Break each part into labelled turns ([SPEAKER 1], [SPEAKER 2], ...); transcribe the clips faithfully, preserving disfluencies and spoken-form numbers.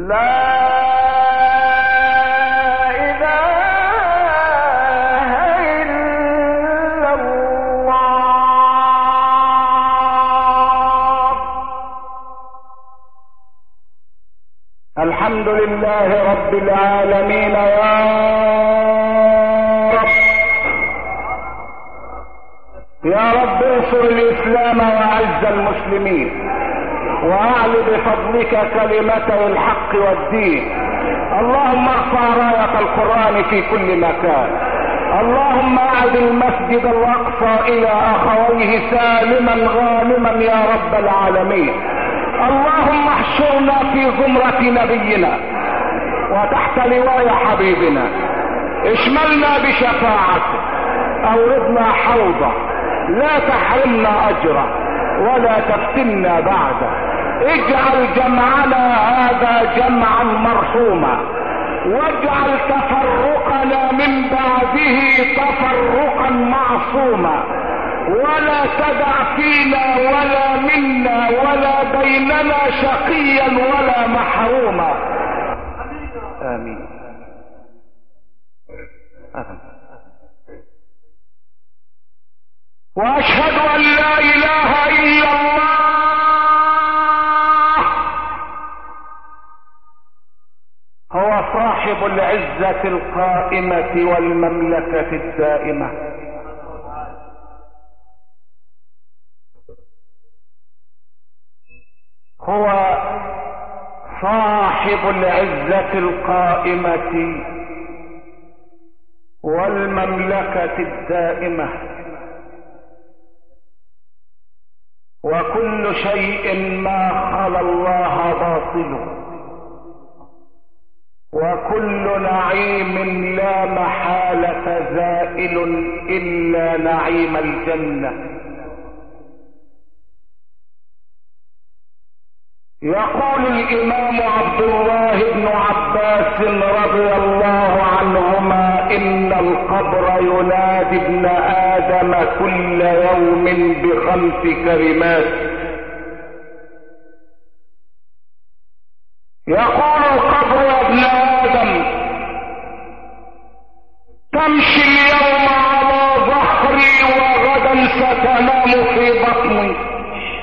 [SPEAKER 1] الحمد لله رب العالمين يا رب. يا رب انصر الاسلام واعز المسلمين واعل بفضلك كلمتي الحق والدين. اللهم ارفع راية القرآن في كل مكان. اللهم اعد المسجد الاقصى الى اخويه سالما غانما يا رب العالمين. اللهم احشرنا في زمرة نبينا وتحت لواء حبيبنا. اشملنا بشفاعته، اوردنا حوضه، لا تحرمنا اجره ولا تفتنا بعده. اجعل جمعنا هذا جمعا مرحوما، واجعل تفرقنا من بعده تفرقا معصوما، ولا تدع فينا ولا منا ولا بيننا شقيا ولا محروما. آمين. واشهد ان لا اله الا الله هو صاحب العزة القائمة والمملكة الدائمة. هو صاحب العزة القائمة والمملكة الدائمة، وكل شيء ما خلا الله باطل، وكل نعيم لا محالة زائل إلا نعيم الجنة. يقول الإمام عبد الله بن عباس رضي الله عنهما: إن القبر ينادي ابن آدم كل يوم بخمس كلمات. يقول القبر: يا ابن آدم، تمشي اليوم على ظهري وغدا ستنام في بطني.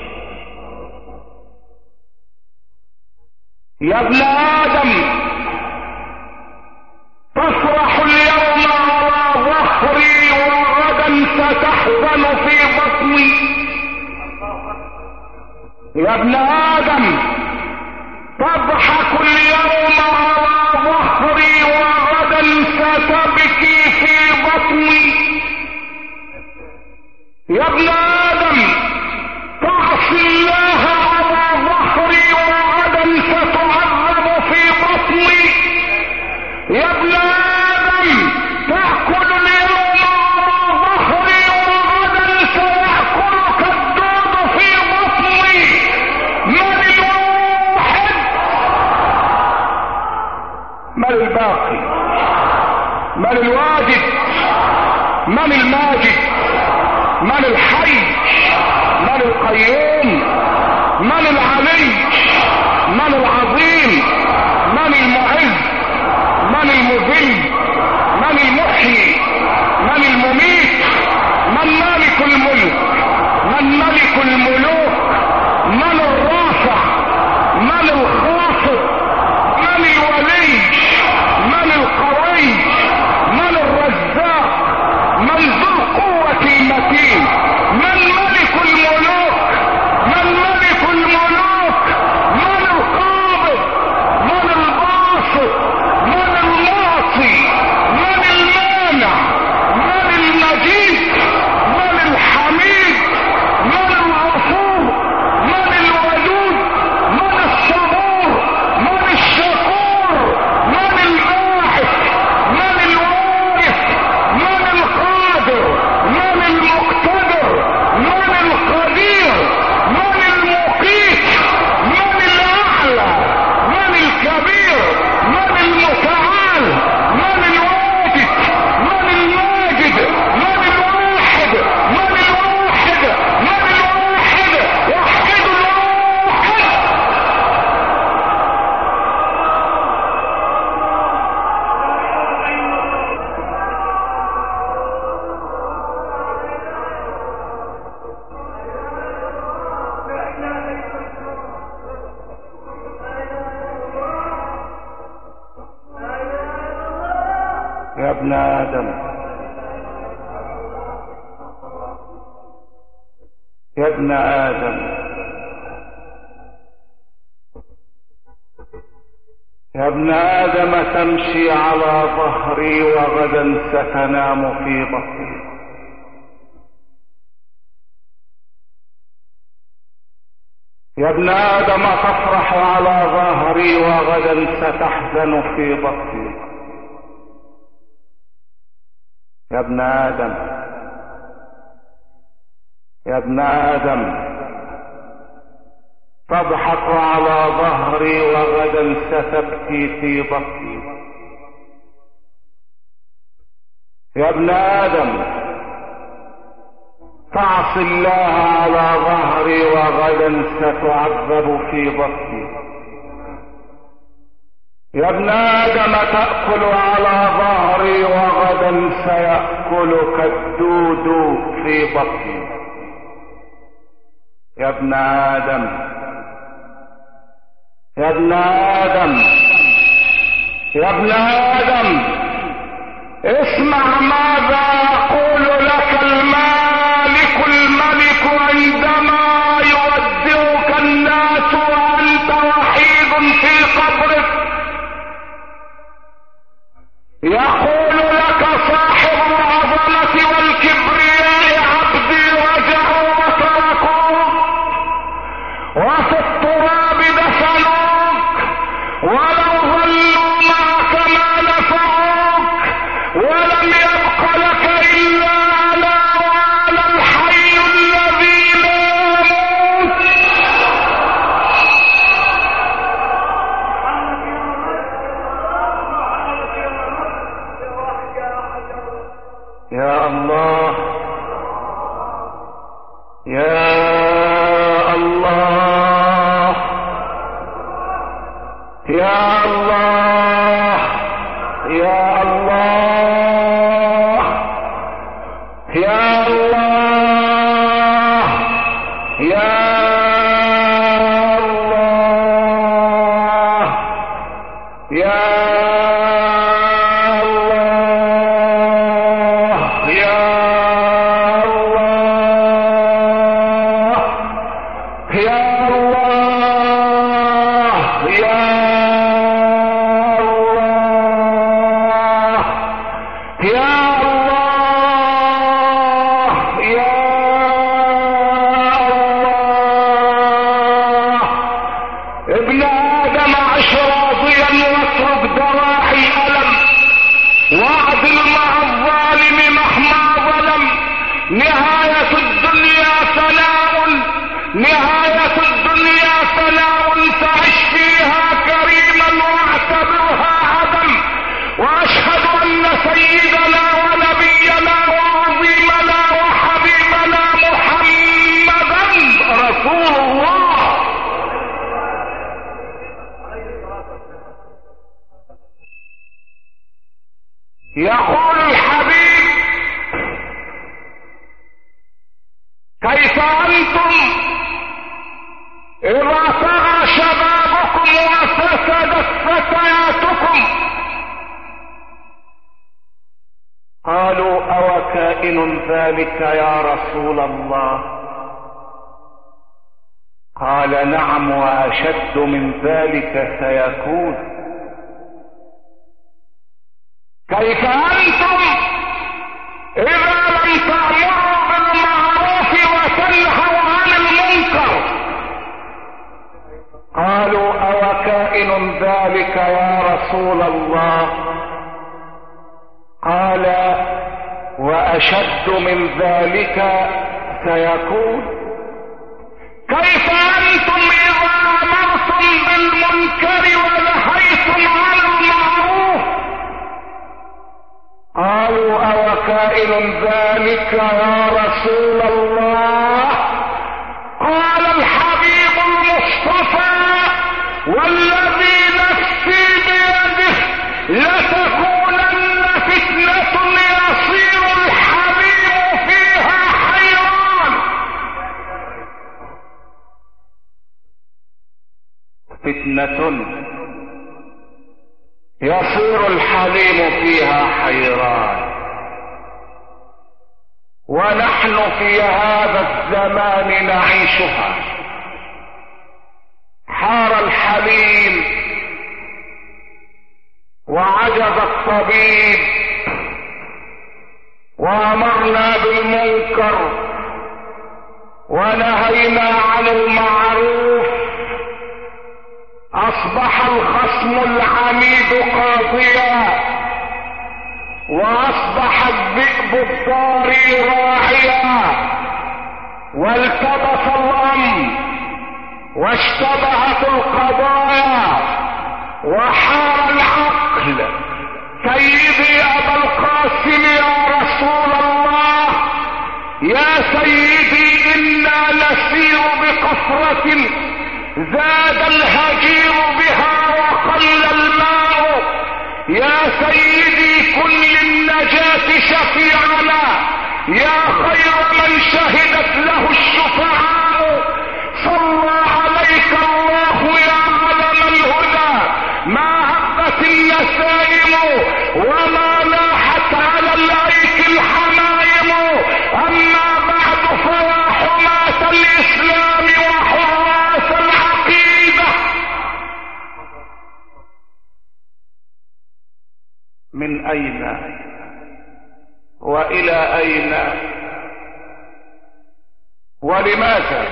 [SPEAKER 1] يا ابن آدم، تفرح اليوم على ظهري وغدا ستحزن في بطني. يا ابن آدم، تضحك اليوم على ظهري وغدا ستبكي في بطني. يا ابن آدم، تعصي الله على ظهري وغدا ستعذب في بطني. يا ابن آدم، تأكل اليوم على ظهري وغدا سيأكلك الدود في بطني. من الواحد؟ من الباقي؟ من الواجد؟ من الماجد؟ من الحي؟ من القيوم؟ من العلي؟ من العظيم؟ من المعز؟ من المذل؟ من المحيي؟ من المميت؟ من مالك الملك؟ من ملك الملوك؟ من الرافع؟ من الخافض؟ من الولي؟ من القوي؟ من الرزاق؟ من ذو القوة المتين؟ من ملك الملوك؟ من يا ابن آدم، يا ابن آدم، يا ابن آدم، تمشي على ظهري وغدا ستنام في بطني. يا ابن آدم، تفرح على ظهري وغدا ستحزن في بطني. يا ابن آدم، يا ابن آدم، تضحك على ظهري وغدا ستبكي في بطني. يا ابن آدم، تعصي الله على ظهري وغدا ستعذب في بطني. يا ابن آدم، تأكل على ظهري وغدا سيأكلك الدود في بطني. يا ابن آدم، يا ابن آدم، يا ابن آدم، اسمع ماذا يقول لك المالك الملك عندما يودعك الناس وأنت وحيد في قبرك. يقول لك صاحب العظمة والكبرياء: عبدي رجعوا وتركوك، وفي التراب دفنوك، ولو ظلوا معك ما نفعوك، ولم يبق لك إلا أنا وأنا الحي الذي لا يموت. يا الله، يا الله، يا الله، يا الله، يا الله، يا الله، يا ابن آدم، عش راضيا واترك دواعي الألم، واعدل مع الظالم مهما ظلم. نهاية الدنيا فناء، نهاية الدنيا فناء، فعش فيها كريما واعتبرها عدم. واشهد ان سيدنا ونبينا وعظيمنا وحبيبنا محمدا رسول الله. يقول الحبيب: كيف أنتم إذا طغى شبابكم وفسدت فتياتكم؟ قالوا: أو كائن ذلك يا رسول الله؟ قال: نعم، وأشد من ذلك سيكون. كيف أنتم إذا لم تأمروا بالمعروف وتنهوا عن المنكر؟ قالوا: أو كائن ذلك يا رسول الله؟ قال: وأشد من ذلك سيكون. كيف أنتم إذا أمرتم بالمنكر ونهيتم عن المعروف؟ قالوا: أو كائن ذلك يا رسول الله؟ قال الحبيب المصطفى: والذي نفسي بيده لتكونن فتنة يصير الحبيب فيها حيران. فتنة يصير الحليم فيها حيران. ونحن في هذا الزمان نعيشها. حار الحليم وعجز الطبيب، وامرنا بالمنكر ونهينا عن المعروف. اصبح الخصم العميد قاضيا، واصبح الذئب الضاري راعيا، والتبس الامر واشتبهت القضايا وحار العقل. سيدي ابا القاسم يا رسول الله، يا سيدي انا نسير بقصرة زاد الهجير بها وقل الماء. يا سيدي كن للنجاة شفيعنا، يا خير من شهدت له الشفعاء. صلى عليك الله يا علم الهدى، ما هبت النسائم وما لاحت على الايك الحمائم. اما بعد فيا حماة الاسلام وحراس العقيدة، من اين والى اين ولماذا؟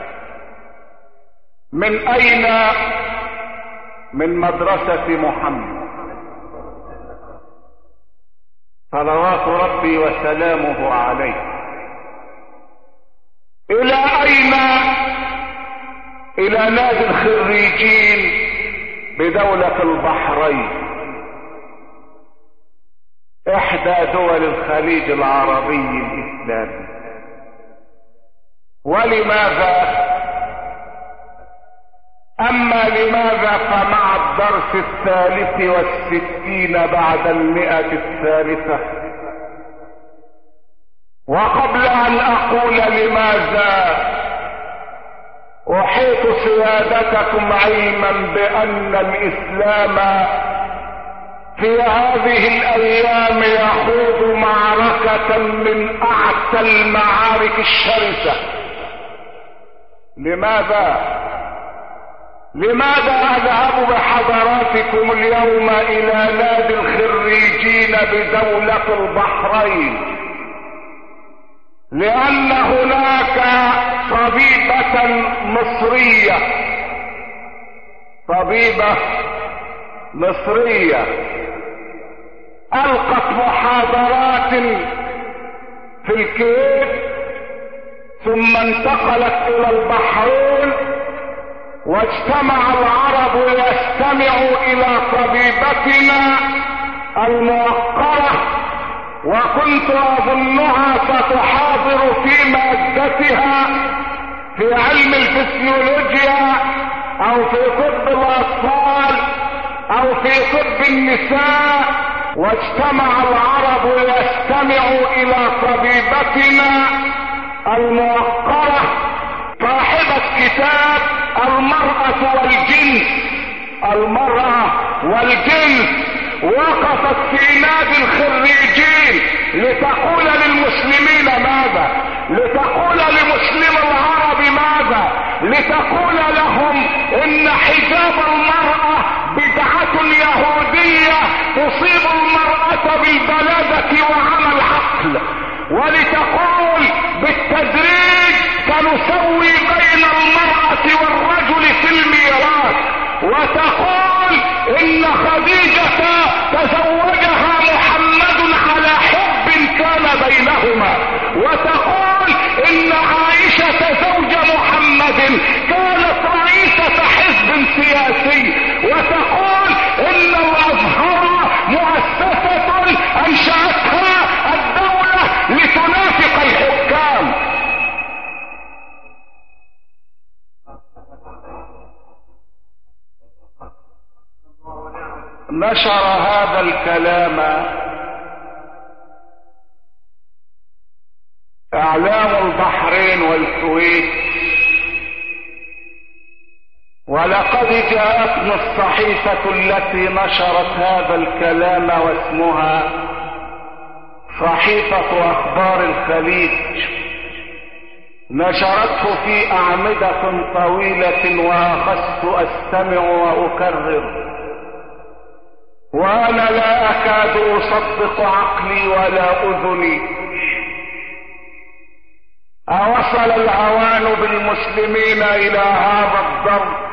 [SPEAKER 1] من اين؟ من مدرسة محمد صلوات ربي وسلامه عليه. الى اين؟ الى نادي الخريجين بدولة البحرين، احدى دول الخليج العربي الاسلامي. ولماذا؟ اما لماذا فمع الدرس الثالث والستين بعد المئة الثالثة. وقبل ان اقول لماذا، احيط سيادتكم علما بان الاسلام في هذه الايام يخوض معركة من اعتى المعارك الشرسة. لماذا؟ لماذا اذهب بحضراتكم اليوم الى نادي الخريجين بدولة البحرين؟ لان هناك طبيبة مصرية، طبيبة مصرية القت محاضرات في الكويت، ثم انتقلت الى البحرين، واجتمع العرب ليستمعوا الى طبيبتنا الموقرة، وكنت اظنها ستحاضر في مادتها في علم الفسيولوجيا او في طب الاطفال او في طب النساء. واجتمع العرب ليستمعوا الى طبيبتنا الموقرة صاحبة كتاب المرأة والجنس، المرأة والجنس، وقفت في نادي الخريجين لتقول للمسلمين ماذا؟ لتقول لمسلم العرب ماذا؟ لتقول لهم ان حجاب المرأة بدعة يهودية تصيب المرأة بالبلادة وعمى العقل، ولتقول بالتدريج سنسوي بين المرأة والرجل في الميراث، وتقول ان خديجة تزوجها محمد على حب كان بينهما، وتقول ان عائشة زوج محمد كانت رئيسة حزب سياسي، وتقول ان الازهر مؤسسة انشأتها الدولة لتنافق الحكام. نشر هذا الكلام اعلام البحرين والكويت، ولقد جاءتني الصحيفة التي نشرت هذا الكلام واسمها صحيفة أخبار الخليج، نشرته في أعمدة طويلة وأخذت أستمع وأكرر، وأنا لا أكاد أصدق عقلي ولا أذني. أوصل الهوان بالمسلمين إلى هذا الضرب؟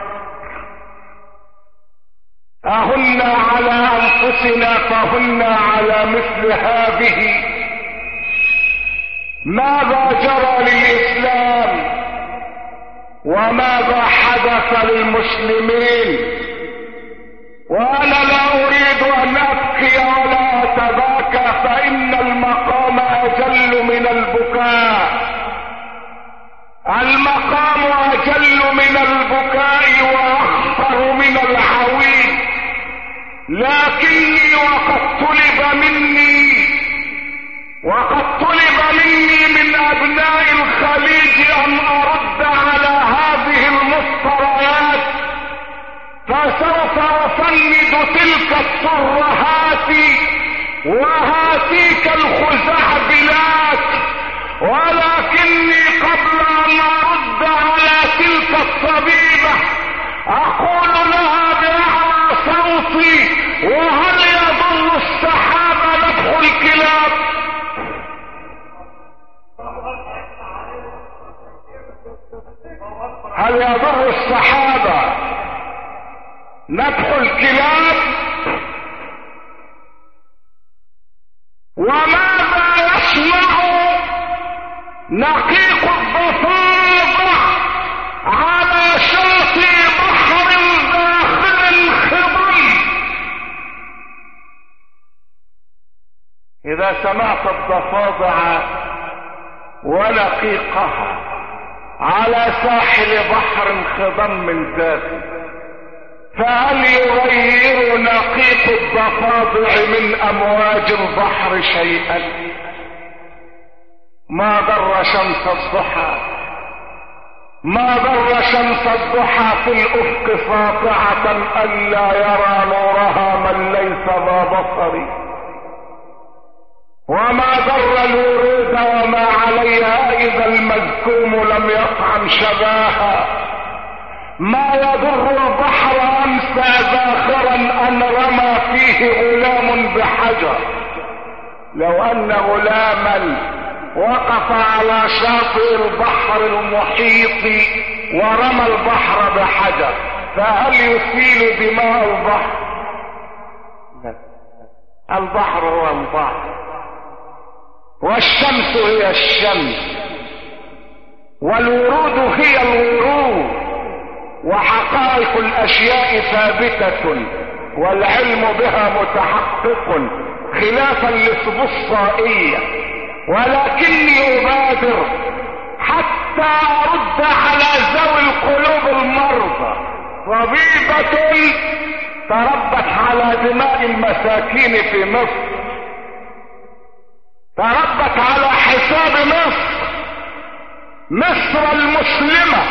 [SPEAKER 1] أهن على أنفسنا فهن على مثل هذه؟ ماذا جرى للإسلام وماذا حدث للمسلمين؟ وأنا لا أريد أن أبكي ولا أتباكى، فإن المقام أجل من البكاء، المقام أجل من البكاء وأخطر من العويل. لكني وقد طلب مني وقد طلب مني من أبناء الخليج أن أرد على هذه المفتريات، فسوف أفند تلك الترهات وهاتيك الخزعبلات، ولكني قبل أن أرد على تلك الطبيبة أقول لها بأعلى صوتي: وهل يضر السحاب نفخ الكلاب؟ هل يضر السحاب نفخ الكلاب؟ وماذا يصنع نقيق الضفادع على شاطئ بحر داخل خضم؟ إذا سمعت الضفادع ونقيقها على ساحل بحر خضم ذاتي، فهل يغير نقيق الضفادع من أمواج البحر شيئا؟ ما ضر شمس الضحى ما ضر شمس الضحى في الأفق ساطعة ألا يرى نورها من ليس ذا بصر، وما ضر الورود وما عليها إذا المزكوم لم يطعم شباها. ما يضر البحر أمسى ذاخرا أن رمى فيه غلام بحجر. لو أن غلاما وقف على شاطئ البحر المحيط ورمى البحر بحجر، فهل يسيل دماء البحر؟ البحر هو البحر، والشمس هي الشمس، والورود هي الورود، وحقائق الأشياء ثابتة والعلم بها متحقق خلافا للسبصائية. ولكني أبادر حتى أرد على ذوي القلوب المرضى. طبيبة تربت على دماء المساكين في مصر، تربت على حساب مصر مصر المسلمة،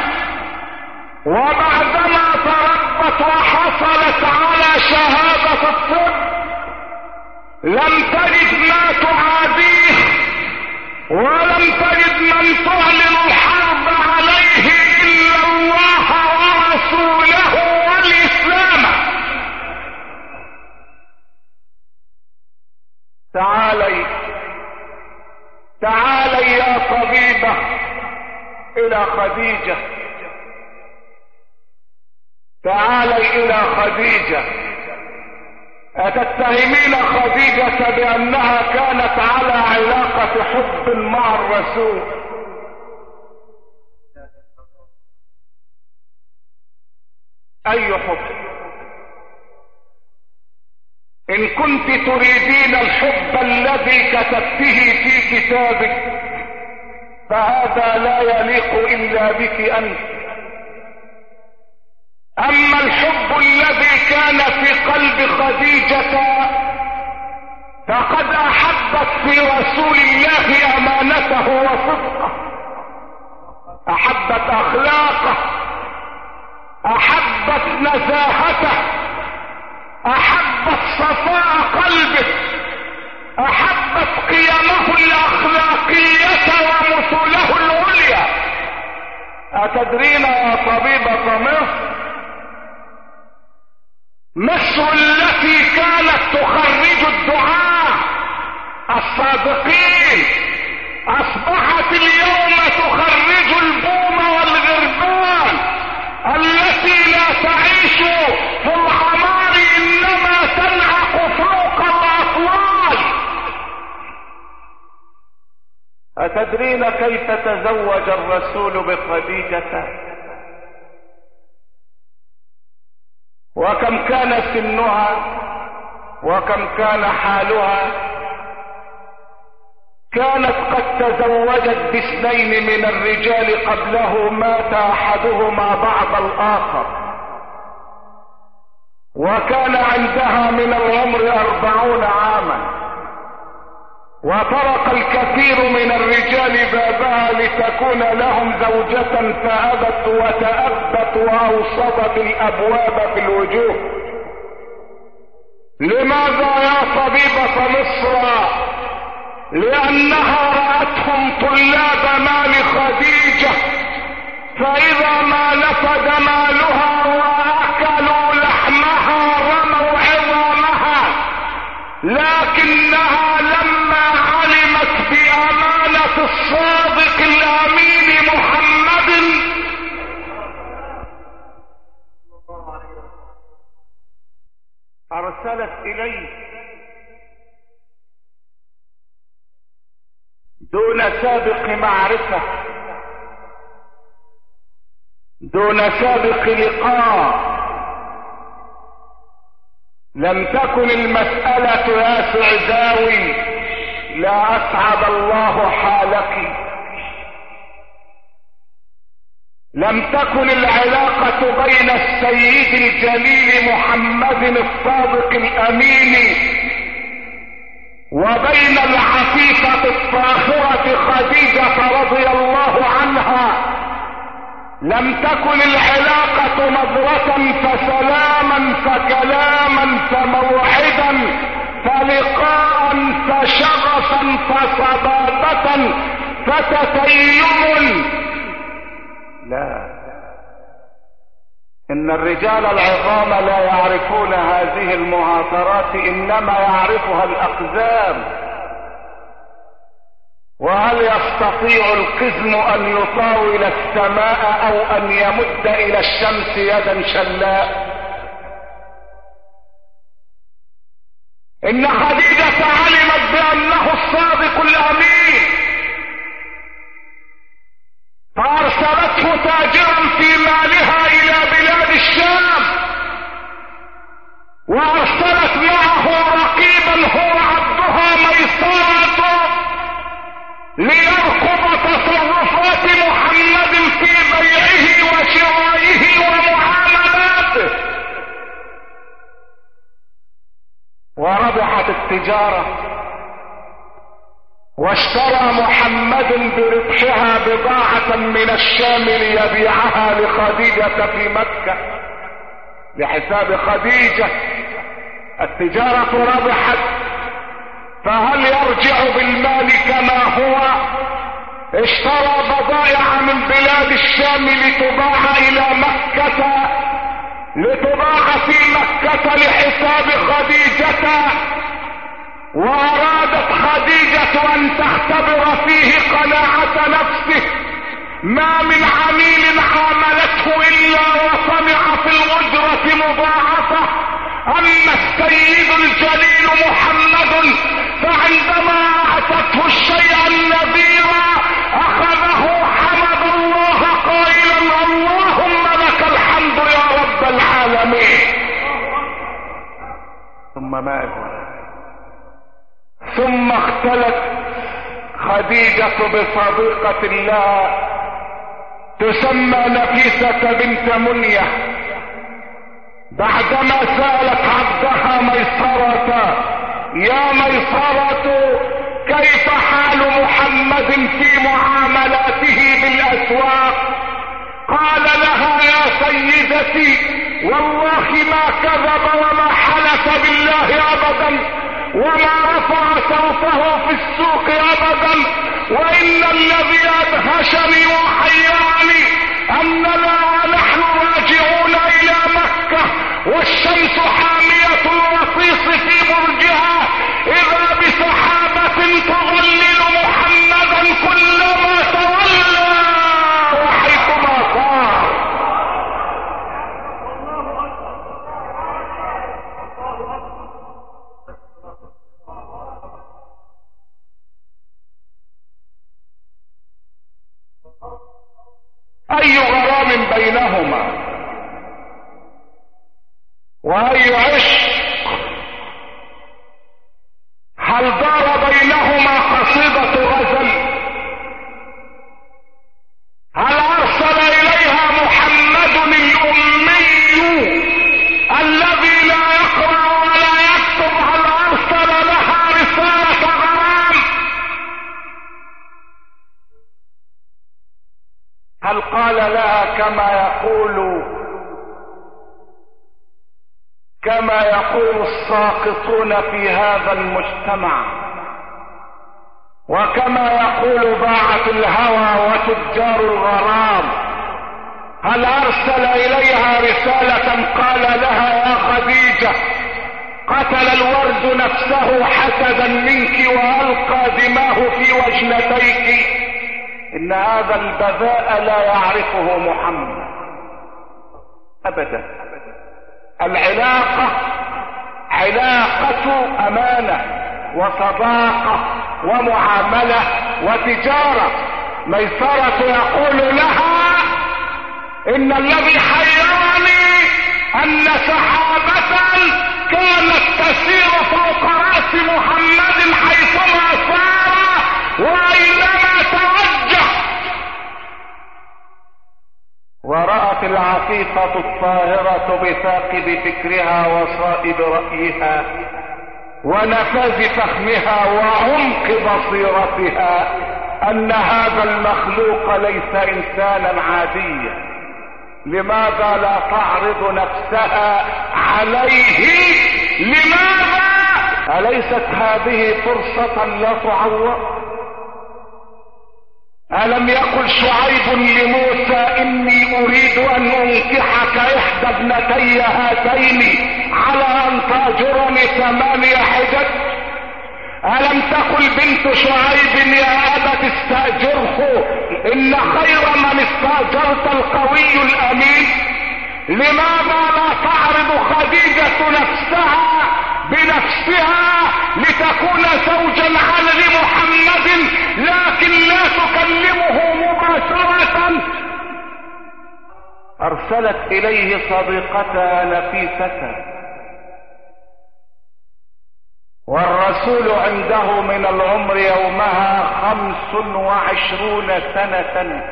[SPEAKER 1] وبعدما تربت وحصلت على شهادة الطب لم تجد ما تعاديه ولم تجد من تعلن الحرب عليه إلا الله ورسوله والإسلام. تعالي تعالي يا طبيبة إلى خديجة، تعالي إلى خديجة. أتتهمين خديجة بأنها كانت على علاقة حب مع الرسول؟ أي حب؟ إن كنت تريدين الحب الذي كتبته في كتابك فهذا لا يليق إلا بك أنت. أما الحب الذي كان في قلب خديجة فقد أحبت في رسول الله أمانته وصدقه، أحبت أخلاقه، أحبت نزاهته، احبت صفاء قلبه، احبت قيمه الاخلاقية ومثله العليا. اتدرين يا طبيبة مصر، مصر التي كانت تخرج الدعاة الصادقين اصبحت اليوم تخرج البوم والغربان التي لا تعيش في العمار انما تنعق فوق الاطلال. اتدرين كيف تزوج الرسول بخديجة؟ وكم كان سنها وكم كان حالها؟ كانت قد تزوجت باثنين من الرجال قبله، مات احدهما بعد الاخر، وكان عندها من العمر اربعون عاما، وطرق الكثير من الرجال بابها لتكون لهم زوجة فأبت وتأبت وأوصدت الأبواب في الوجوه. لماذا يا طبيبة مصر؟ لأنها رأتهم طلاب مال خديجة، فإذا ما نفد مالها وأكلوا لحمها رموا عظامها، لكنها لما علمت بأمانة الصادق الأمين محمد أرسلت إليه دون سابق معرفة، دون سابق لقاء. لم تكن المسألة يا سعداوي لا أسعد الله حالك، لم تكن العلاقة بين السيد الجليل محمد الصادق الأمين وبين العفيفة الطاهرة خديجة رضي الله عنها، لم تكن العلاقة نظرة فسلاما فكلاما فموعدا فلقاء فشغفا فصبابة فتتيم. لا، ان الرجال العظام لا يعرفون هذه المهاترات، انما يعرفها الاقزام. وهل يستطيع القزم ان يطاول السماء او ان يمد الى الشمس يدا شلاء؟ ان خديجة علمت بانه الصادق الامين، فارسلته تاجرا في مالها الى بلاد الشام، وارسلت معه رقيبا هو عبدها ميسرة ليرقب تصرفات محمد في بيعه وشرائه ومعاملاته. وربحت التجارة، واشترى محمد بربحها بضاعة من الشام ليبيعها لخديجة في مكة بحساب خديجة. التجارة ربحت، فهل يرجع بالمال كما هو؟ اشترى بضائع من بلاد الشام لتباع الى مكة، لتباع في مكة لحساب خديجة، وارادت خديجة ان تختبر فيه قناعة نفسه. ما من عميل عاملته الا وطمع في الاجرة مضاعفة، اما السيد الجليل محمد فعندما اعطته الشيء النذير اخذه حمد الله قائلا اللهم لك الحمد يا رب العالمين. ثم ماذا؟ ثم اختلت خديجة بصديقة الله تسمى نفيسة بنت منية، بعدما سألت عبدها ميسرة يا ميسرة كيف حال محمد في معاملاته بالأسواق؟ قال لها يا سيدتي والله ما كذب وما حلف بالله ابدا وما رفع صوته في السوق ابدا. وان الذي ادهشني وحيرني اننا ونحن راجعون الى مكة والشمس حامية الوطيس في برجها اذا بسحابة تظلل محمدا كلما تولى وحيثما صار. اي غرام بينهما واي عشق. هل دار بينهما قصيدة غزل؟ هل ارسل اليها محمد الامي الذي لا يقرأ ولا يكتب؟ هل ارسل لها رسالة غرام؟ هل قال لها كما يقول كما يقول الساقطون في هذا المجتمع وكما يقول باعة الهوى وتجار الغرام، هل ارسل اليها رسالة قال لها يا خديجة قتل الورد نفسه حسدا منك والقى دماه في وجنتيك؟ ان هذا البذاء لا يعرفه محمد ابدا. العلاقة علاقة امانة وصداقة ومعاملة وتجارة. ميسرة يقول لها ان الذي حيرني ان سحابة كانت تسير فوق رأس محمد حيثما سار واينما توجه، ورأت العفيفة الطاهرة بثاقب فكرها وصائب رأيها ونفاذ فهمها وعمق بصيرتها ان هذا المخلوق ليس انسانا عاديا. لماذا لا تعرض نفسها عليه؟ لماذا؟ أليست هذه فرصة لا تعوض؟ ألم يقل شعيب لموسى إني أريد أن أنكحك إحدى ابنتي هاتين على أن تأجرني ثمانية حجج؟ ألم تقل بنت شعيب يا أبت استأجره إن خير من استأجرت القوي الأمين؟ لماذا لا تعرض خديجة نفسها بنفسها لتكون زوجا لمحمد لكن لا تكلمه مباشرة؟ أرسلت إليه صديقتها نفيسة، والرسول عنده من العمر يومها خمس وعشرون سنة،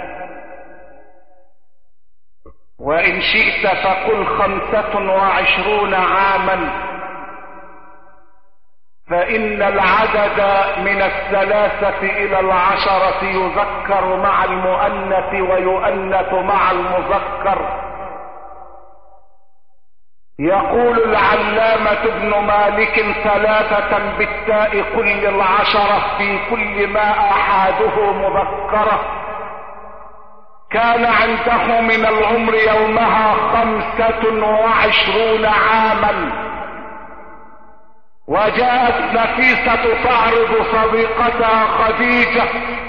[SPEAKER 1] وإن شئت فقل خمسة وعشرون عاما، فإن العدد من الثلاثة إلى العشرة يذكر مع المؤنث ويؤنث مع المذكر. يقول العلامة ابن مالك ثلاثة بالتاء كل العشرة في كل ما أحاده مذكرة. كان عنده من العمر يومها خمسة وعشرون عاما، وجاءت نفيسة تعرض صديقتها خديجة،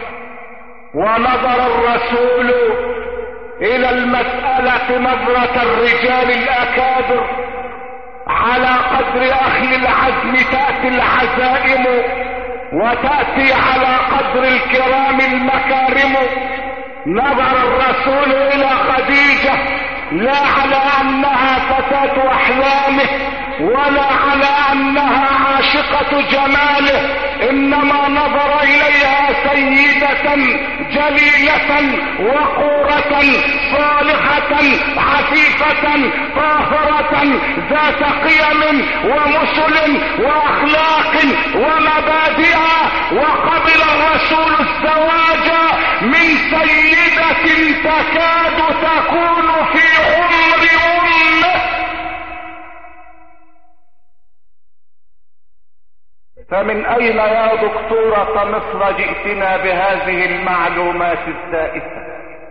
[SPEAKER 1] ونظر الرسول الى المسألة نظرة الرجال الاكابر. على قدر اهل العزم تأتي العزائم، وتأتي على قدر الكرام المكارم. نظر الرسول الى خديجة لا على انها فتاة احلامه ولا على انها عاشقة جماله، انما نظر اليها سيدة جليلة وقورة صالحة عفيفة طاهرة ذات قيم ومثل واخلاق ومبادئ. وقبل الرسول الزواج من سيدة تكاد تكون في عمر امه فمن اين يا دكتورة مصر جئتنا بهذه المعلومات الزائفة؟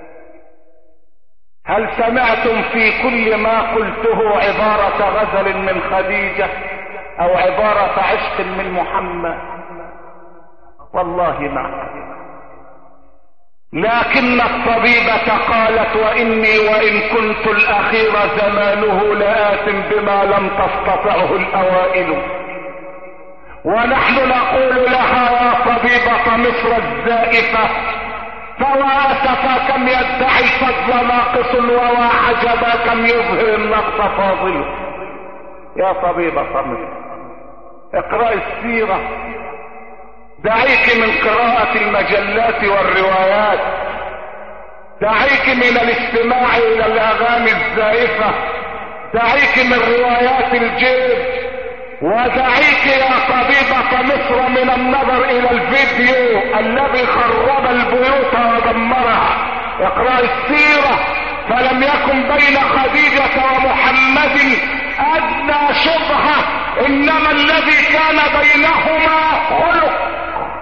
[SPEAKER 1] هل سمعتم في كل ما قلته عبارة غزل من خديجة او عبارة عشق من محمد؟ والله ما. لكن الطبيبة قالت واني وان كنت الاخير زمانه لآت بما لم تستطعه الاوائل. ونحن نقول لها يا طبيبة مصر الزائفة فوا أسفا كم يدعي الفضل ناقص ووا عجبا كم يظهر النقص فاضل. يا طبيبة مصر اقرأ السيرة، دعيك من قراءة المجلات والروايات، دعيك من الاستماع الى الاغاني الزائفة، دعيك من روايات الجيب، ودعيك يا طبيبة مصر من النظر الى الفيديو الذي خرب البيوت ودمرها. اقرأ السيرة، فلم يكن بين خديجة ومحمد ادنى شبهة، انما الذي كان بينهما خلق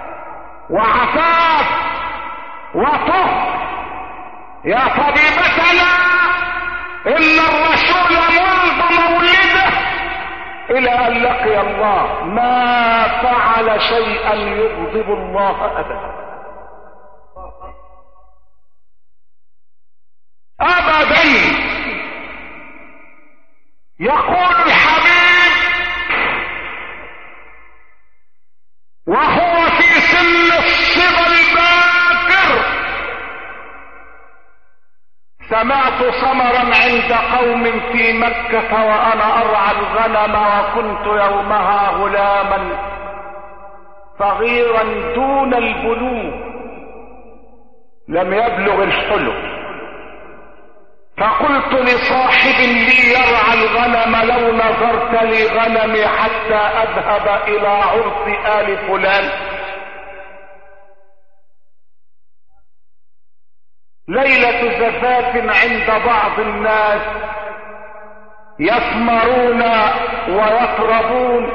[SPEAKER 1] وعفاف وطهر. يا طبيبتنا ان الرسول منذ مولده الى ان لقي الله ما فعل شيئا يغضب الله ابدا ابدا. يقول الحبيب وهو في سن الصبا الباكر: سمعت صمرا عند قوم في مكة وانا ارعى الغنم وكنت يومها غلاما صغيرا دون البلوغ لم يبلغ الحلم، فقلت لصاحب لي يرعى الغنم لو نظرت لي غنمي حتى اذهب الى عرس آل فلان. ليلة زفاف عند بعض الناس يثمرون ويطربون،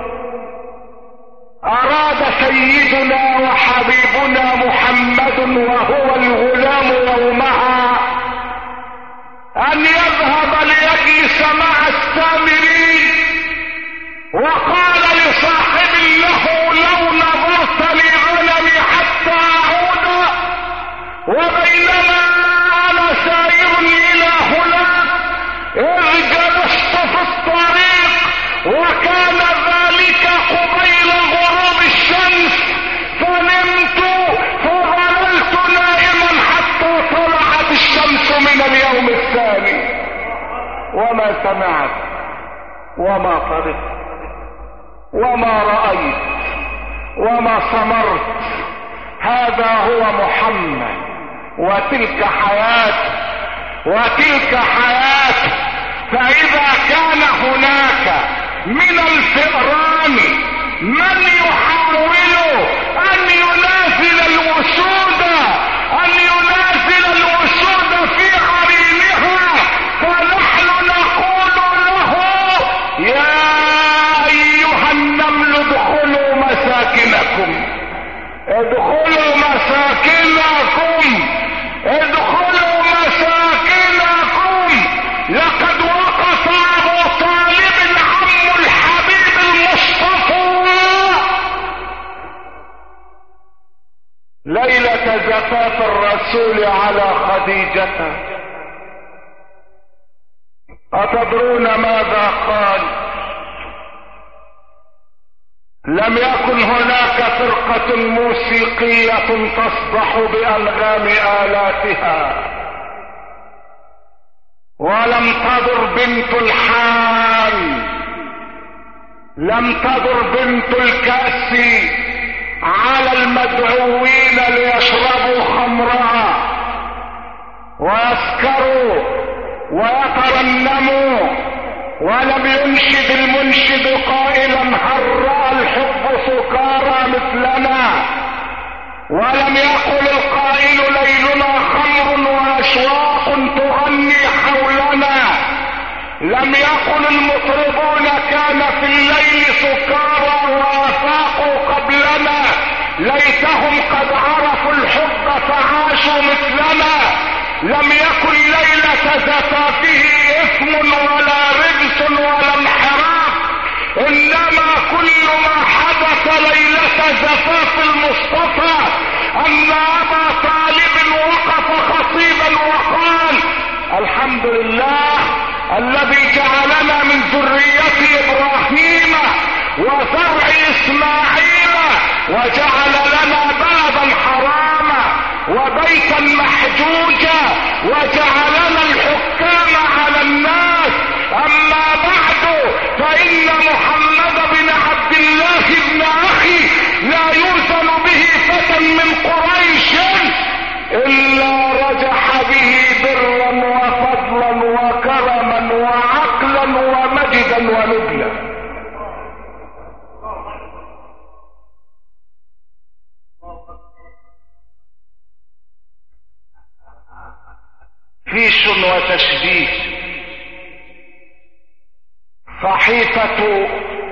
[SPEAKER 1] اراد سيدنا وحبيبنا محمد وهو الغلام يومها ان يذهب ليجلس مع السامرين، وقال لصاحب له لو نظرت لغنمي حتى اعود، وبينما انا سائر الى هناك اذ جلست في الطريق وكان ذلك قبيل غروب الشمس، فنمت فظللت نائما حتى طلعت الشمس من اليوم الثاني، وما سمعت وما طرقت وما رأيت وما صمرت. هذا هو محمد، وتلك حياته وتلك حياته. فإذا كان هناك من الفئران من يحاول أن ينازل الوسود أن ينازل الوسود في عرينها، فنحن نقول له يا أيها النمل ادخلوا مساكنكم ادخلوا مساكنكم ادخلوا مساكنكم. لقد وقف ابو طالب عم الحبيب المصطفى ليلة زفاف الرسول على خديجة. أتدرون ماذا قال؟ لم يكن هناك فرقة موسيقية تصدح بأنغام آلاتها، ولم تدر بنت الحان، لم تدر بنت الكأس على المدعوين ليشربوا خمرها ويسكروا ويترنموا، ولم ينشد المنشد قائلا هل رأى الحب سكارى مثلنا، ولم يقل القائل ليلنا خمر واشواق تغني حولنا، لم يقل المطربون كان في الليل سكارى وافاقوا قبل ليتهم قد عرفوا الحب فعاشوا مثلنا. لم يكن ليلة زفافه اثم ولا رجس ولا انحراف، انما كل ما حدث ليلة زفاف المصطفى ان ابا طالب وقف خطيبا وقال: الحمد لله الذي جعلنا من ذرية ابراهيم وزرع اسماعيل وجعل لنا بلدا حراما وبيتا محجوجا وجعلنا الحكام على الناس. اما بعد فان محمد بن عبد الله بن اخي لا يوزن به فتى من قريش الا رجح به برا وفضلا وكرما وعقلا ومجدا ونبلا. فيش وتشبيه. صحيفة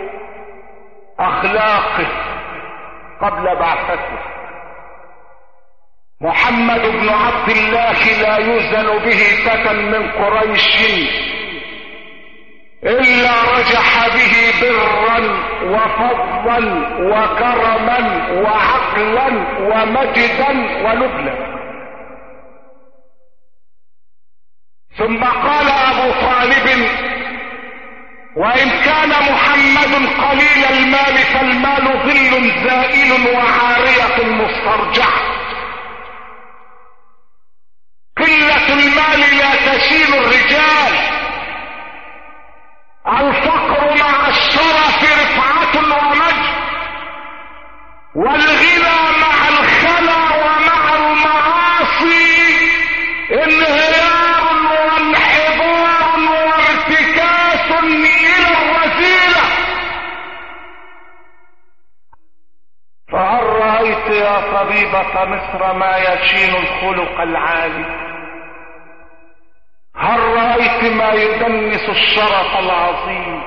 [SPEAKER 1] اخلاقه قبل بعثته. محمد بن عبد الله لا يوزن به فتى من قريش الا رجح به برا وفضلا وكرما وعقلا ومجدا ونبلا. ثم قال ابو طالب: وان كان محمد قليل المال فالمال ظل زائل وعارية مسترجعة. قلة المال لا تشيل الرجال. الفقر مع الشرف رفعة ومجد، والغنى مع الخلا ومع المعاصي انهيار وانحدار وارتكاس الى الرذيلة. فهل رأيت يا طبيبة مصر ما يشين الخلق العالي؟ هل رأيت ما يدنس الشرف العظيم؟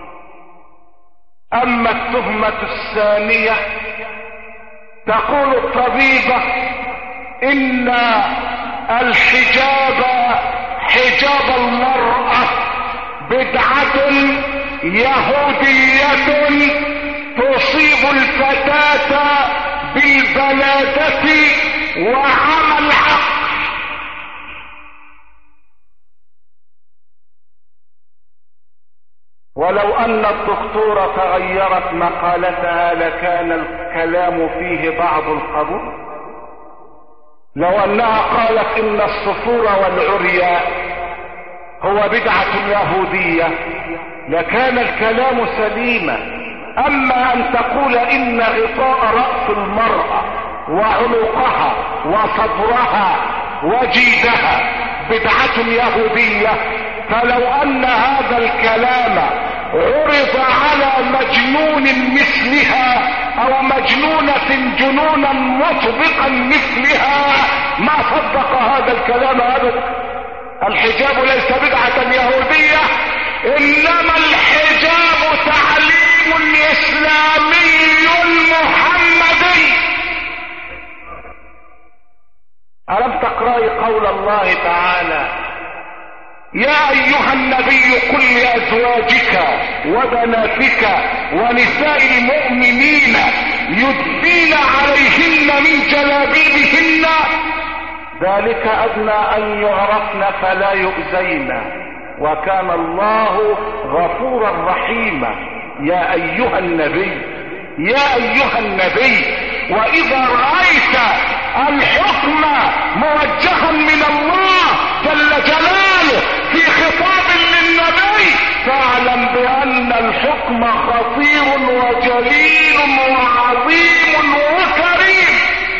[SPEAKER 1] اما التهمة الثانية تقول الطبيبة: ان الحجاب حجاب المرأة بدعة يهودية تصيب الفتاة بالبلادة وعمى العقل. ولو ان الدكتورة غيرت مقالتها لكان الكلام فيه بعض القبول. لو انها قالت ان الصفور والعري هو بدعة يهودية لكان الكلام سليما. اما ان تقول ان غطاء رأس المرأة وعنقها وصدرها وجيدها بدعة يهودية، فلو ان هذا الكلام عرض على مجنون مثلها او مجنونة جنونا مطبقا مثلها ما صدق هذا الكلام ابدا. الحجاب ليس بدعة يهودية، انما الحجاب تعليم اسلامي محمدي. ألم تقرأي قول الله تعالى: يا ايها النبي قل لازواجك وبناتك ونساء المؤمنين يدنين عليهن من جلابيبهن ذلك ادنى ان يعرفن فلا يؤذين وكان الله غفورا رحيما. يا ايها النبي يا ايها النبي واذا رأيت الحكم موجها من الله جل جلاله في خطاب للنبي فاعلم بان الحكم خطير وجليل وعظيم وكريم.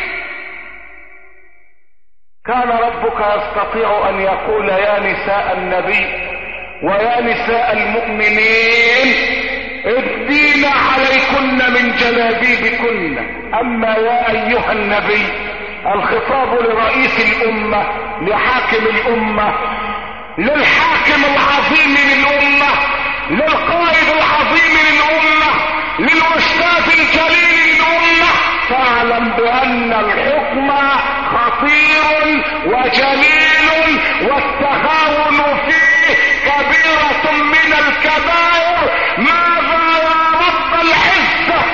[SPEAKER 1] كان ربك يستطيع ان يقول: يا نساء النبي ويا نساء المؤمنين ادين عليكن من جلابيبكن. اما يا ايها النبي الخطاب لرئيس الامة، لحاكم الامة، للحاكم العظيم للامة، للقائد العظيم للامة، للاستاذ الجليل للامة. فاعلم بان وجليل والتهاون فيه كبيرة من الكبائر. ماذا يا رب العزة؟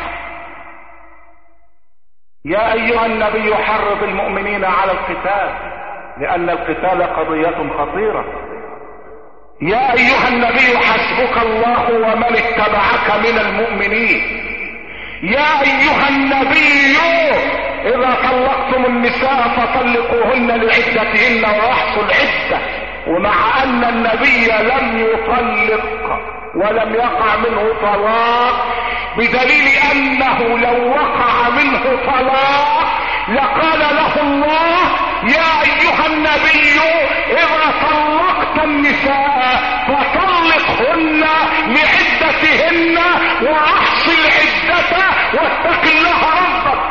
[SPEAKER 1] يا ايها النبي حرض المؤمنين على القتال لان القتال قضية خطيرة. يا ايها النبي حسبك الله ومن اتبعك من المؤمنين. يا ايها النبي اذا طلقتم النساء فطلقوهن لعدتهن واحصوا العدة. ومع ان النبي لم يطلق ولم يقع منه طلاق، بدليل انه لو وقع منه طلاق لقال له الله يا ايها النبي اذا طلقت النساء فطلقهن لعدتهن واحص العدة واتق الله ربك.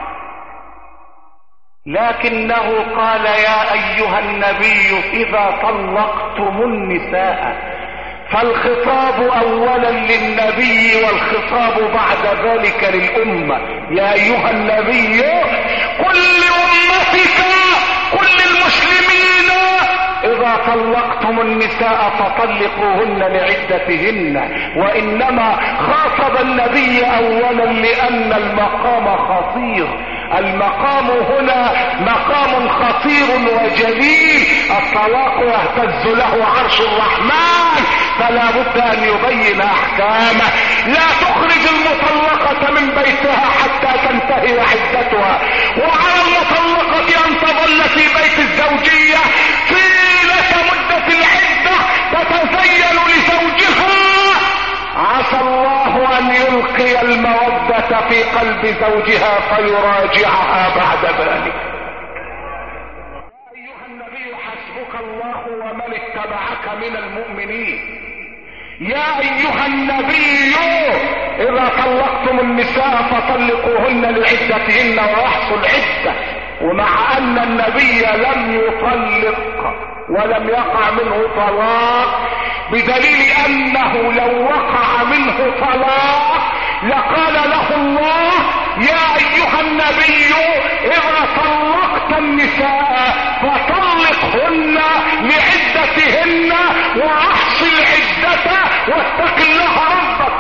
[SPEAKER 1] لكنه قال يا ايها النبي اذا طلقتم النساء، فالخطاب اولا للنبي والخطاب بعد ذلك للامة. يا ايها النبي قل لامتك قل للمسلمين اذا طلقتم النساء فطلقوهن لعدتهن. وانما خاطب النبي اولا لان المقام خطير. المقام هنا مقام خطير وجليل. الطلاق يهتز له عرش الرحمن، فلا بد ان يبين احكامه. لا تخرج المطلقة من بيتها حتى تنتهي عدتها، وعلى المطلقة ان تظل في بيت الزوجية طيلة مدة العدة تتزين لزوجها. عسى الله ان يلقي المودة في قلب زوجها فيراجعها بعد ذلك. يا ايها النبي حسبك الله ومن اتبعك من المؤمنين. يا ايها النبي اذا طلقتم النساء فطلقوهن لعدتهن واحصوا العدة. ومع ان النبي لم يطلق ولم يقع منه طلاق، بدليل انه لو وقع منه طلاق لقال له الله يا ايها النبي اذا طلقت النساء فطلقهن لعدتهن واحص العدة واتق الله ربك.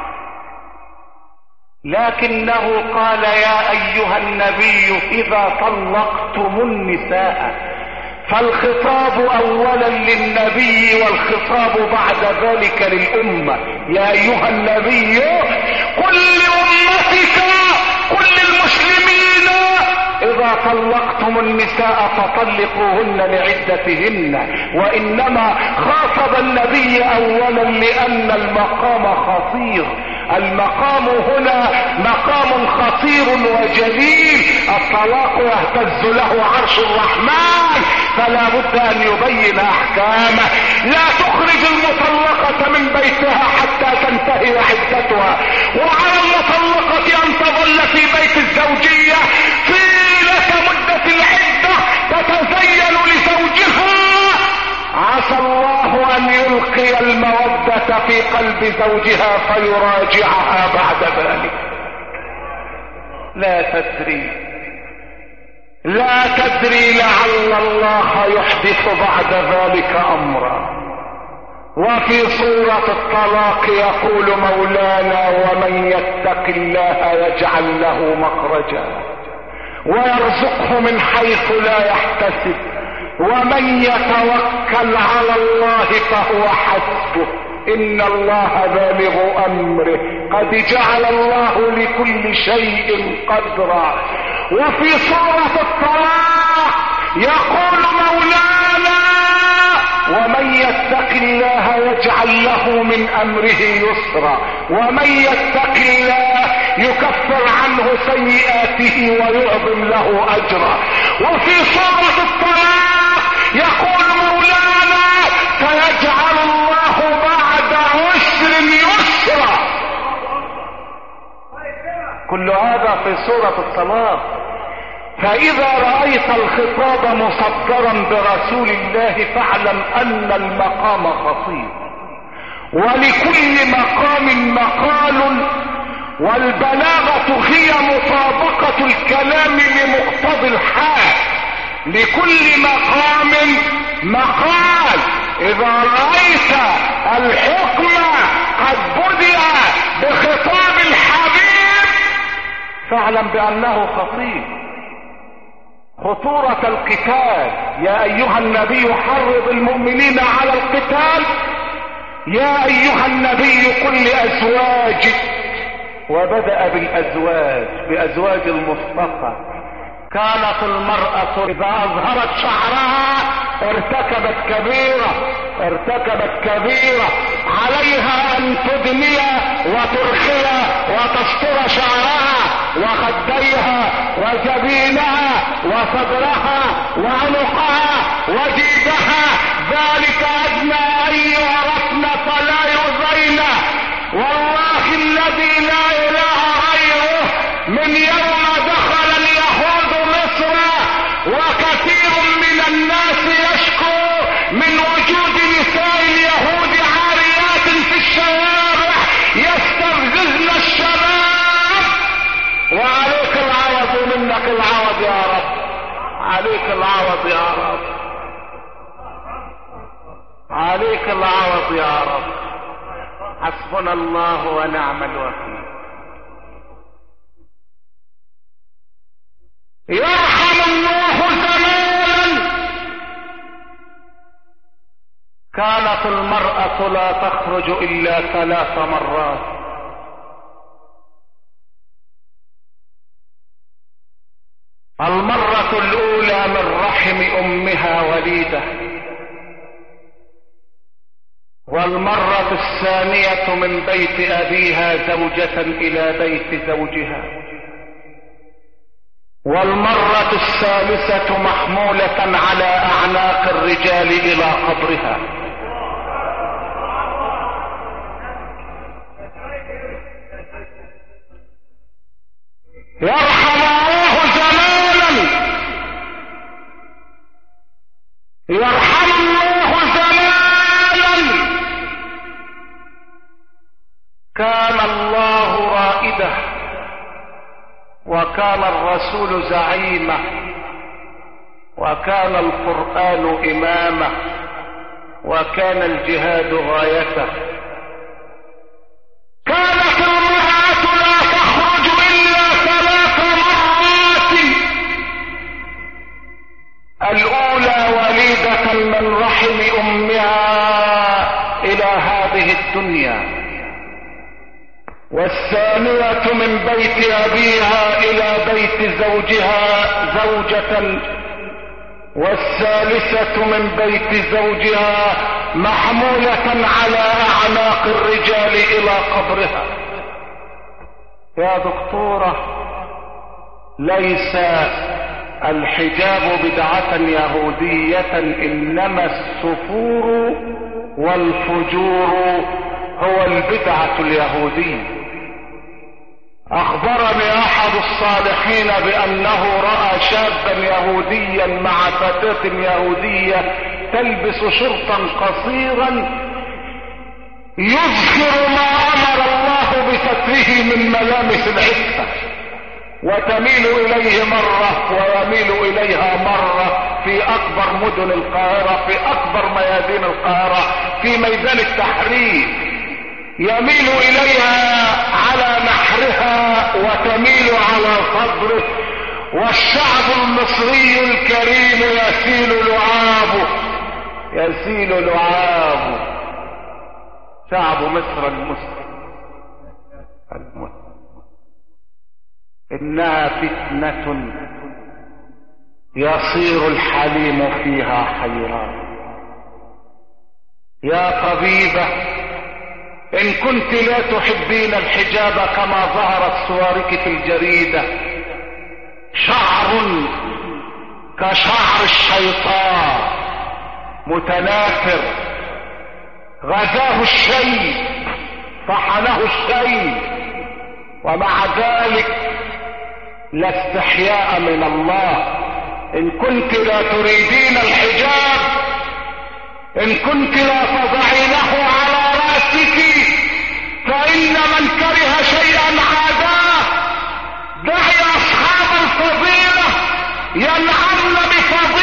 [SPEAKER 1] لكنه قال يا ايها النبي اذا طلقتم النساء، فالخطاب اولا للنبي والخطاب بعد ذلك للامة. يا ايها النبي قل لامتك قل للمسلمين اذا طلقتم النساء فطلقوهن لعدتهن. وانما خاطب النبي اولا لان المقام خطير. المقام هنا مقام خطير وجليل. الطلاق يهتز له عرش الرحمن، فلا بد ان يبين احكامه. لا تخرج المطلقة من بيتها حتى تنتهي عدتها، وعلى المطلقة ان تظل في بيت الزوجية طيلة مدة العدة تتزين لزوجها. عسى الله ان يلقي المودة في قلب زوجها فيراجعها بعد ذلك. لا تدري لا تدري لعل الله يحدث بعد ذلك امرا. وفي سورة الطلاق يقول مولانا ومن يتق الله يجعل له مخرجا ويرزقه من حيث لا يحتسب ومن يتوكل على الله فهو حسبه ان الله بالغ امره قد جعل الله لكل شيء قدرا. وفي سورة الطلاق يقول مولانا ومن يتق الله يجعل له من امره يسرا ومن يتق الله يكفر عنه سيئاته ويعظم له اجرا. وفي سورة الطلاق يقول مولانا سيجعل الله بعد عسر يسرا. كل هذا في سورة الطلاق. فاذا رأيت الخطاب مصدرا برسول الله فاعلم ان المقام خطير، ولكل مقام مقال، والبلاغة هي مطابقة الكلام لمقتضى الحال. لكل مقام مقال. اذا رأيت الحكم قد بدأ بخطاب الحبيب فاعلم بانه خطير. خطورة القتال. يا ايها النبي حرض المؤمنين على القتال. يا ايها النبي قل لازواجك، وبدأ بالازواج بازواج المصطفى. كانت المرأة اذا اظهرت شعرها ارتكبت كبيرة ارتكبت كبيرة. عليها ان تدني وترخي وتستر شعرها وخديها وجبينها وصدرها وعنقها وجيدها. ذلك ادنى ان يعرفن فلا يؤذين. والله الذي لا اله غيره من يوم دخل اليهود مصر وكثير من الناس يشكو من وجود نساء اليهود عاريات في الشوارع يستفززن الشباب. وعليك العوض منك العوض يا رب. عليك العوض يا رب. عليك العوض يا رب. حسبنا الله ونعم الوكيل. يرحم الله زمانا كانت المرأة لا تخرج الا ثلاث مرات. المرة الاولى من رحم امها وليدة، والمرة الثانية من بيت ابيها زوجة الى بيت زوجها، والمرة الثالثة محمولة على اعناق الرجال الى قبرها. يرحم الله زمانا يرحم الله زمانا كان الله رائده وكان الرسول زعيمه وكان القرآن امامه وكان الجهاد غايته. كانت المرأة لا تخرج الا ثلاث مرات. الاولى وليدة من رحم امها الى هذه الدنيا، والثانية من بيت ابيها الى بيت زوجها زوجة، والثالثة من بيت زوجها محمولة على اعناق الرجال الى قبرها. يا دكتورة، ليس الحجاب بدعة يهودية، انما السفور والفجور هو البدعة اليهودية. اخبرني احد الصالحين بانه رأى شابا يهوديا مع فتاة يهودية تلبس شرطا قصيرا يذكر ما امر الله بستره من ملامس العفة، وتميل اليه مرة ويميل اليها مرة في اكبر مدن القاهرة، في اكبر ميادين القاهرة، في ميدان التحرير يميل اليها على نحرها وتميل على صدره. والشعب المصري الكريم يسيل لعابه يسيل لعابه شعب مصر المسلم المسلم. انها فتنة يصير الحليم فيها حيران. يا طبيبة، ان كنت لا تحبين الحجاب كما ظهرت صورك في الجريدة، شعر كشعر الشيطان متناثر غزاه الشيء طحنه الشيء، ومع ذلك لا استحياء من الله. ان كنت لا تريدين الحجاب، ان كنت لا تضعينه على رأسك، فإن من كره شيئا عاداه. دعي أصحاب الفضيلة ينعمن بفضيلة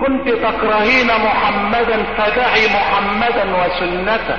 [SPEAKER 1] كنت تكرهين محمدا فدعي محمدا وسنته،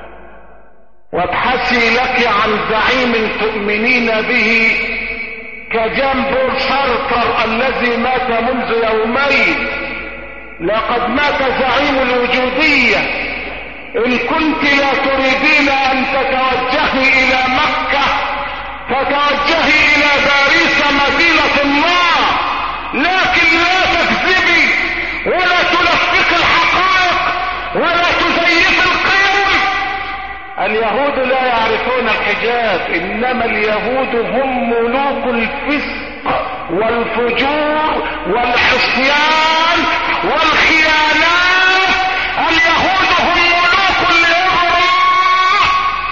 [SPEAKER 1] وابحثي لك عن زعيم تؤمنين به كجان بول سارتر الذي مات منذ يومين. لقد مات زعيم الوجودية. ان كنت لا تريدين ان تتوجهي الى مكة فتوجهي الى باريس مدينة الله، لكن لا تكذبي ولا تلفق الحقائق ولا تزيف القيم. اليهود لا يعرفون الحجاب، انما اليهود هم ملوك الفسق والفجور والعصيان والخيانات. اليهود هم ملوك الاغراء،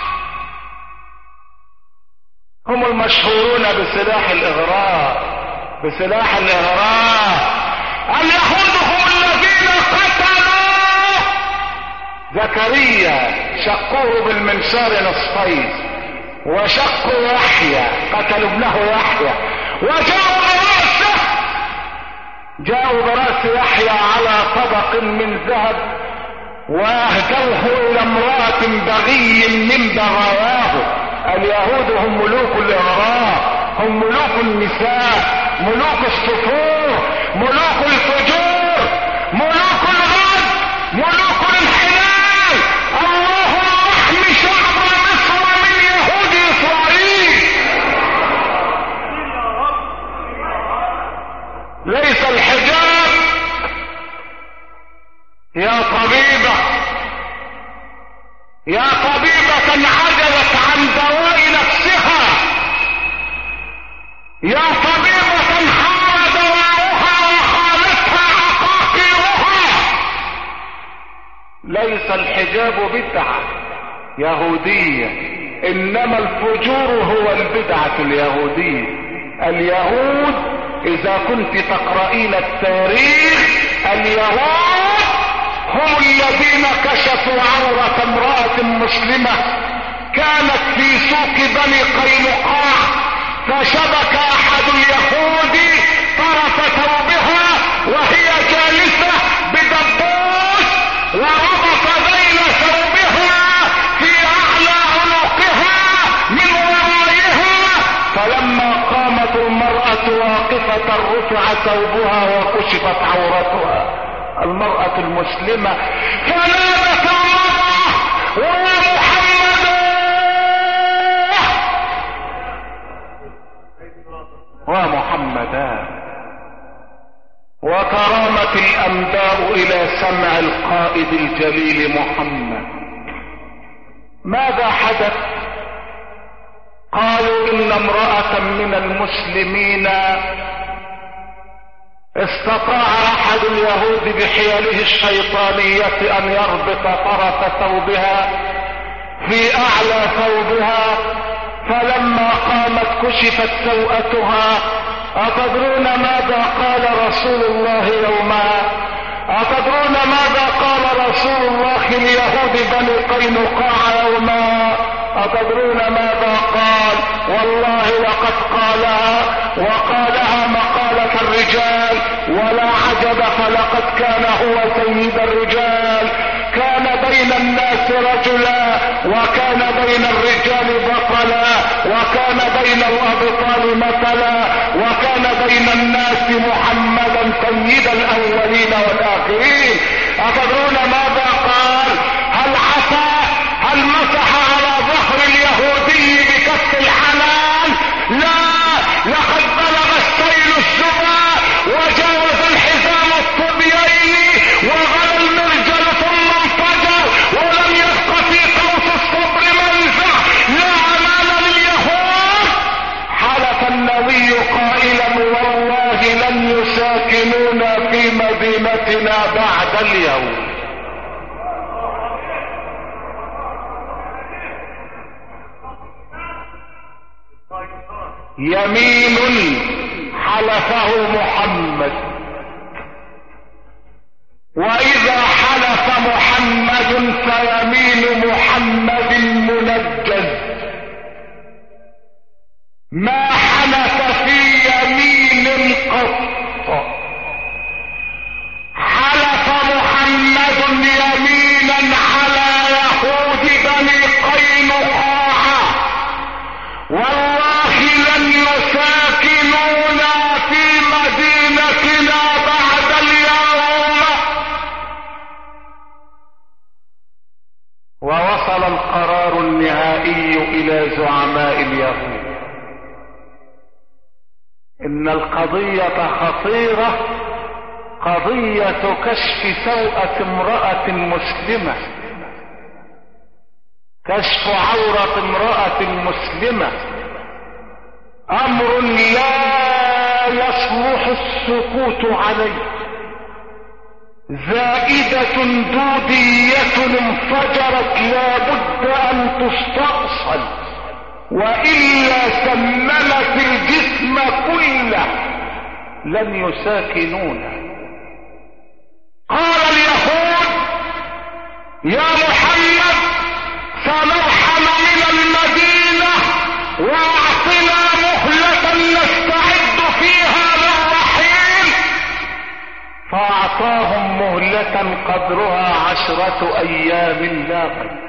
[SPEAKER 1] هم المشهورون بسلاح الاغراء بسلاح الاغراء. اليهود هم الذين قتلوا زكريا، شقوه بالمنشار نصفين، وشقوا يحيى، قتلوا ابنه يحيى، وجاءوا برأسه جاءوا برأس يحيى على طبق من ذهب واهدوه الى امرأة بغي من بغاياه. اليهود هم ملوك الاغراء، هم ملوك النساء، ملوك السفور، ملوك الفجور، ملوك الغد، ملوك الانحلال. اللهم احمي شعب مصر من يهود اسرائيل. ليس الحجاب يا طبيبة يا طبيبة عجزت عن دواء نفسها، يا طبيبة حار دواؤها وخالتها عقاقيرها. ليس الحجاب بدعة يهودية، انما الفجور هو البدعة اليهودية. اليهود اذا كنت تقرأين التاريخ، اليهود هم الذين كشفوا عورة امرأة مسلمة كانت في سوق بني قينقاع، فشبك احد اليهود طرف ثوبها وهي جالسة بدبوس، وربط بين ثوبها في اعلى عنقها من ورائها، فلما قامت المرأة واقفة رفع ثوبها وكشفت عورتها. المرأة المسلمة فنادت الله ومحمد ومحمدا، وكرامت الانباء الى سمع القائد الجليل محمد. ماذا حدث؟ قالوا ان امرأة من المسلمين استطاع احد اليهود بحيله الشيطانية ان يربط طرف ثوبها في اعلى ثوبها، فلما قامت كشفت سوءتها. اتدرون ماذا قال رسول الله يومها؟ اتدرون ماذا قال رسول الله ليهود بني قينقاع يومها؟ اتدرون ماذا قال؟ والله لقد قالها، وقالها مقالة الرجال، ولا عجب، فلقد كان هو سيد الرجال. كان بين الناس رجلا، وكان بين الرجال بطلا، وكان بين الابطال مثلا، وكان بين الناس محمدا سيد الاولين والاخرين. اتدرون ماذا قال؟ هل عصى؟ هل مسح على ظهر اليهودي بكف الحنان؟ لا، لقد بلغ السيل السبا وجاوز الحزام الطبيعي وغلى المرجل ثم انفجر، ولم يبق في قوس الصبر منزع. لا امان لليهود. حلف النبي قائلا والله لن يساكنونا في مدينتنا بعد اليوم. يمين حلفه محمد، واذا حلف محمد فيمين محمد منجز. ما حلف في يمين قط ان القضية خطيرة، قضية كشف سوءة امرأة مسلمة، كشف عورة امرأة مسلمة امر لا يصلح السكوت عليه، زائدة دودية انفجرت لا بد ان تستأصل، وإلا سممت الجسم كله لن يساكنونه. قال اليهود يا محمد سنرحل من المدينة واعطنا مهلة نستعد فيها للرحيل، فاعطاهم مهلة قدرها عشرة ايام لا غير.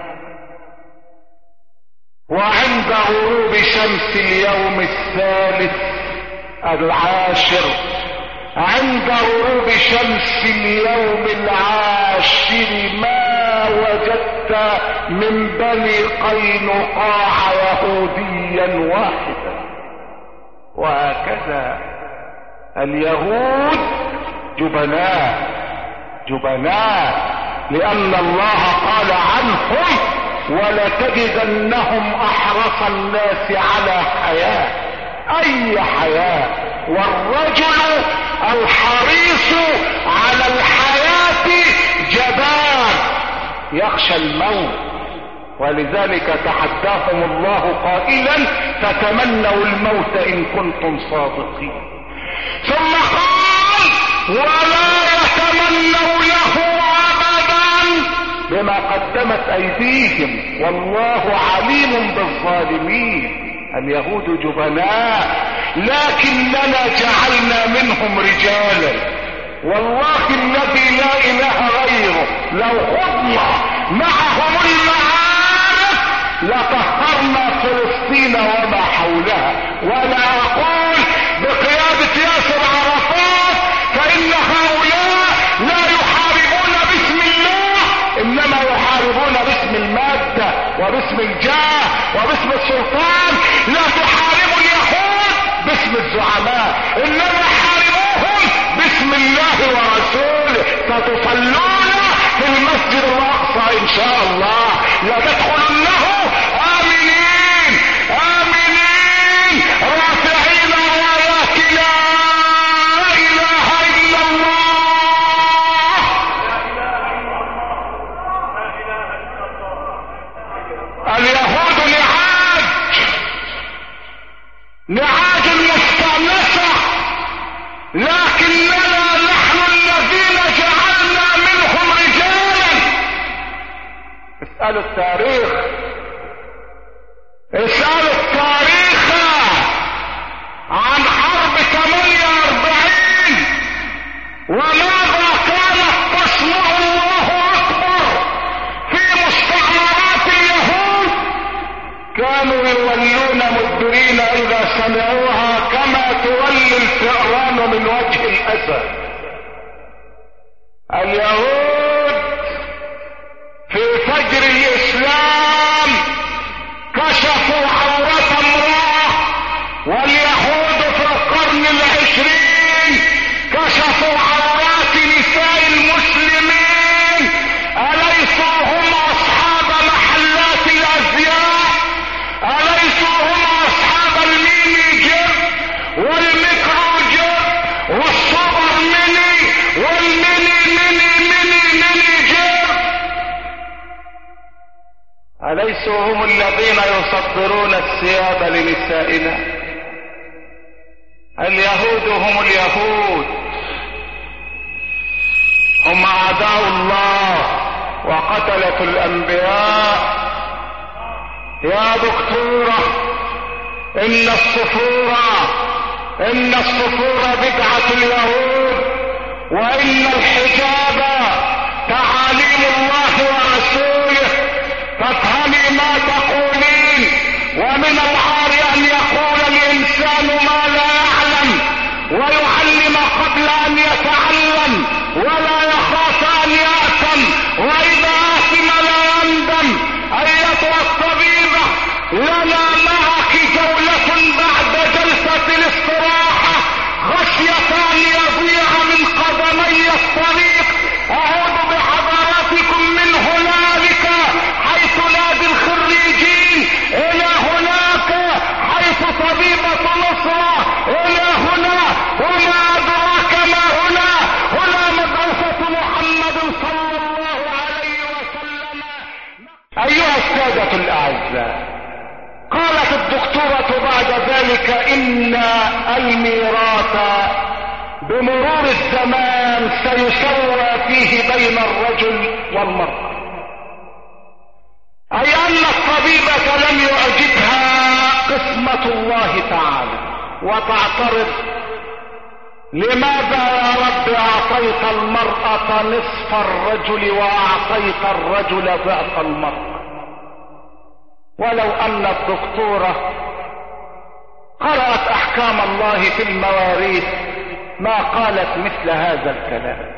[SPEAKER 1] وعند غروب شمس اليوم الثالث العاشر، عند غروب شمس اليوم العاشر ما وجدت من بني قينقاع يهوديا واحدا. وهكذا اليهود جبناء جبناء، لأن الله قال عنهم ولتجدنهم أحرص الناس على حياة، أي حياة، والرجل الحريص على الحياة جبان يخشى الموت، ولذلك تحداهم الله قائلا فتمنوا الموت إن كنتم صادقين. ثم قال ولا يتمنونه أبدا بما قدمت أيديهم والله عليم بالظالمين. اليهود جبناء، لكننا جعلنا منهم رجالا، والله الذي لا اله غيره لو خضنا معهم المعارك لطهرنا فلسطين وما حولها. ولا اقول بقيادة ياسر عرفات فان هؤلاء لا يحاربون باسم الله، انما يحاربون باسم المادة وباسم الجاه وباسم السلطان. لا تحاربوا اليهود باسم الزعماء، انما حاربوهم باسم الله ورسوله. ستصلون في المسجد الاقصى ان شاء الله، لا تدخلنه امنين امنين رافعين رايات لا اله الا الله. اليهود نعاج نعاج المستأنسة، لكننا نحن الذين جعلنا منهم رجالا. اسألوا التاريخ، اسألوا التاريخ عن حرب ثمانية واربعين وماذا كانت تصنع الله اكبر في مستعمرات اليهود. كانوا يولون مدبرين اذا سمعوها كما تولي الفئران من وجه الاسد. اليهود في فجر الاسلام كشفوا عورة امرأة، واليهود في القرن العشرين كشفوا عورات نساء المسلمين. أليسوا هم أصحاب محلات الأزياء؟ أليسوا هم أصحاب الميني جيب والميكرو جيب والسوبر ميني والميني ميني ميني ميني جيب؟ أليسوا هم الذين يصدرون الثياب لنسائنا؟ اليهود هم اليهود، هم أعداء الله وقتلة الأنبياء. يا دكتورة إن الصفورة إن الصفورة بدعة اليهود، وإن الحجاب تعاليم الله ورسوله. فافهمي ما تقولين، ومن العار أن يقول الإنسان ما لا يعلم ويعلم قبل أن يتعلم ولا يخاف أن يأثم، وإذا آثم لا يندم. أيتها الطبيبة لنا معك جولة بعد جلسة الاستراحة الأعزاء. قالت الدكتورة بعد ذلك إن الميراث بمرور الزمان سيسوى فيه بين الرجل والمرأة، أي أن الطبيبة لم يعجبها قسمة الله تعالى وتعترض: لماذا يا رب أعطيت المرأة نصف الرجل وأعطيت الرجل ضعف المرأة؟ ولو أن الدكتورة قرأت أحكام الله في المواريث ما قالت مثل هذا الكلام.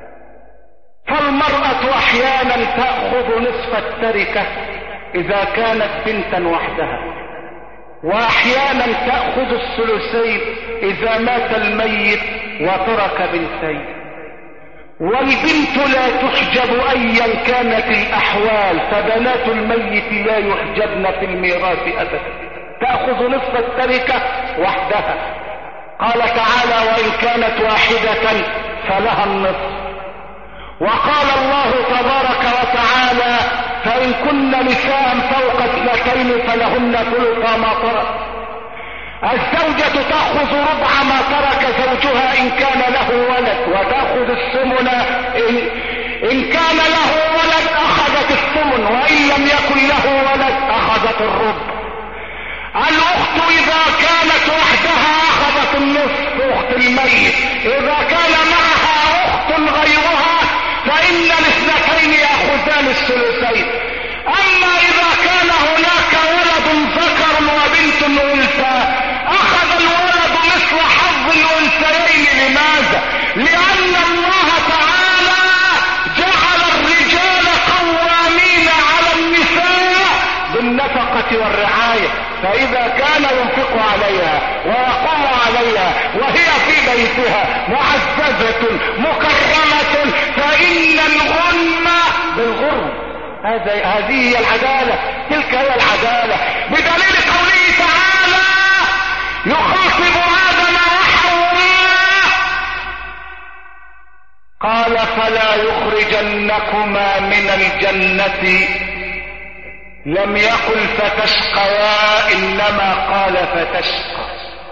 [SPEAKER 1] فالمرأة أحيانا تأخذ نصف التركة إذا كانت بنتا وحدها، وأحيانا تأخذ الثلثين إذا مات الميت وترك بنتين. والبنت لا تحجب أيا كانت الأحوال، فبنات الميت لا يحجبن في الميراث أبدا، تأخذ نصف التركة وحدها. قال تعالى: وإن كانت واحدة فلها النصف. وقال الله تبارك وتعالى: فإن كن نساء فوق اثنتين فلهن ثلث ما ترك. الزوجة تأخذ ربع ما ترك زوجها إن كان له ولد، وتأخذ الثمن إن, إن كان له ولد أخذت الثمن، وإن لم يكن له ولد أخذت الربع. الأخت إذا كانت وحدها أخذت النصف، أخت الميت. إذا كان معها أخت غيرها فإن الاثنتين يأخذان الثلثين. أما إذا كان هناك ولد ذكر وبنت أنثى أخذ الولد مثل حظ الأنثيين. لماذا؟ لأن الله تعالى جعل الرجال قوامين على النساء بالنفقة والرعاية، فإذا كان ينفق عليها ويقوم عليها وهي في بيتها معززة مكرمة فإن الغنم بالغرم. هذه هي العدالة، تلك هي العدالة، بدليل قوله تعالى: يخاطب آدم وحواء قال: فلا يخرجنكما من الجنة. لم يقل فتشقيا، إنما قال فتشقى.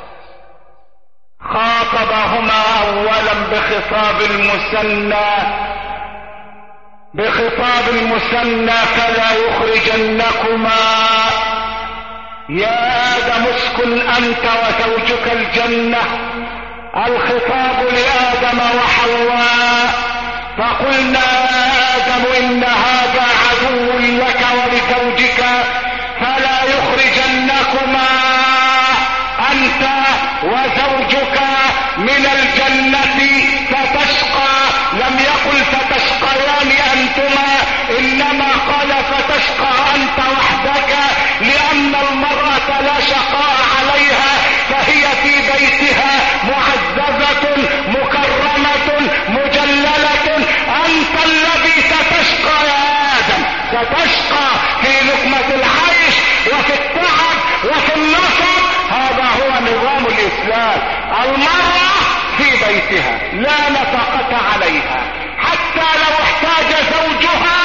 [SPEAKER 1] خاطبهما أولا بخطاب المثنى بخطاب المثنى: فلا يخرجنكما يا آدم اسكن أنت وزوجك الجنة. الخطاب لآدم وحواء، فقلنا يا آدم إن هذا عدو لك ولزوجك فلا يخرجنكما أنت وزوجك من الجنة فتشقى. لم يقل فتشقيان أنتما، إنما قال فتشقى أنت وحدك، لأن المرأة لا شقاء عليها، فهي في بيتها معززة مكرمة مجللة. أنت الذي ستشقى يا آدم، ستشقى في لقمة العيش وفي التعب وفي النصب. هذا هو نظام الإسلام. المرأة في بيتها لا نفقة عليها، حتى لو احتاج زوجها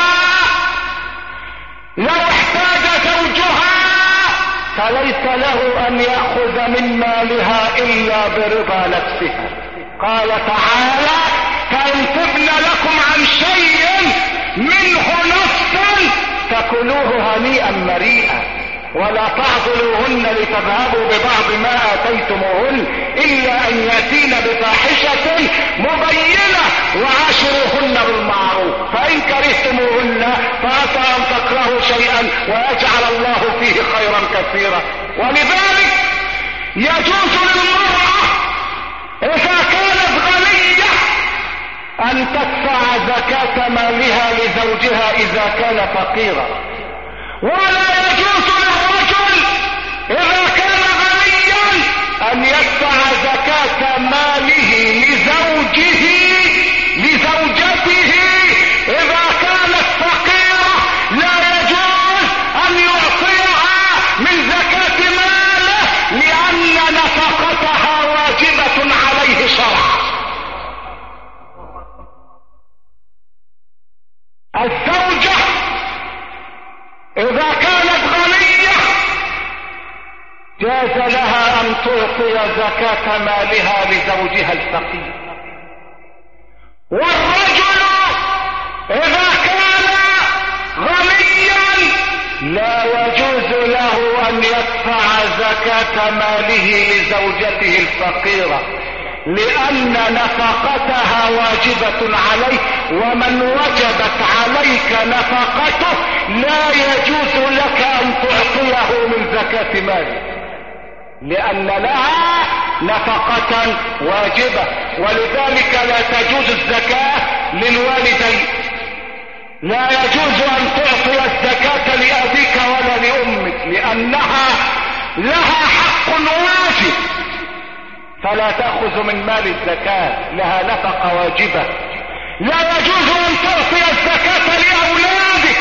[SPEAKER 1] لو احتاج زوجها فليس له أن يأخذ من مالها إلا برضا نفسها. قال تعالى: فإن تبن لكم عن شيء منه نفسا فكلوه هنيئا مريئا، ولا تعضلوهن لتذهبوا ببعض ما آتيتموهن إلا أن يأتين بفاحشة مبينة وعاشروهن بالمعروف، فإن كرهتموهن فعسى أن تكرهوا شيئا ويجعل الله فيه خيرا كثيرا. ولذلك يجوز للمرأة إذا كانت غنية أن تدفع زكاة مالها لزوجها إذا كان فقيرا، ولا يجوز للرجل إذا كان غنيا أن يدفع زكاة ماله لزوجه لزوجته إذا كانت فقيرة. لا يجوز أن يعطيها من زكاة ماله، لأن نفقتها واجبة عليه شرعا. الزوجة إذا كانت غنية جاز لها ان تعطي زكاة مالها لزوجها الفقير. والرجل اذا كان غنيا لا يجوز له ان يدفع زكاة ماله لزوجته الفقيرة، لان نفقتها واجبة عليه، ومن وجبت عليك نفقته لا يجوز لك ان تعطيه من زكاة ماله، لان لها نفقة واجبة. ولذلك لا تجوز الزكاة للوالدين، لا يجوز ان تعطي الزكاة لابيك ولا لامك، لانها لها حق واجب، فلا تأخذ من مال الزكاة، لها نفقة واجبة. لا يجوز ان تعطي الزكاة لاولادك،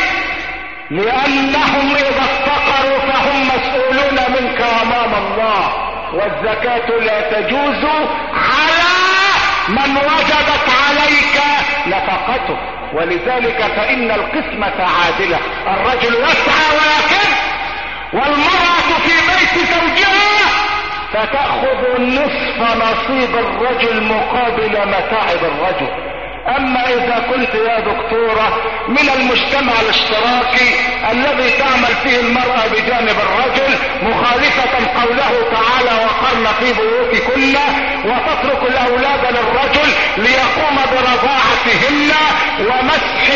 [SPEAKER 1] لانهم اذا افتقروا فهم مسؤولون منك امام الله، والزكاة لا تجوز على من وجبت عليك نفقته. ولذلك فان القسمة عادلة، الرجل يسعى ويكد والمرأة في بيت زوجها فتأخذ نصف نصيب الرجل مقابل متاعب الرجل. اما اذا كنت يا دكتورة من المجتمع الاشتراكي الذي تعمل فيه المرأة بجانب الرجل مخالفة قوله تعالى وقرن في بيوتكن، وتترك الاولاد للرجل ليقوم برضاعتهن ومسح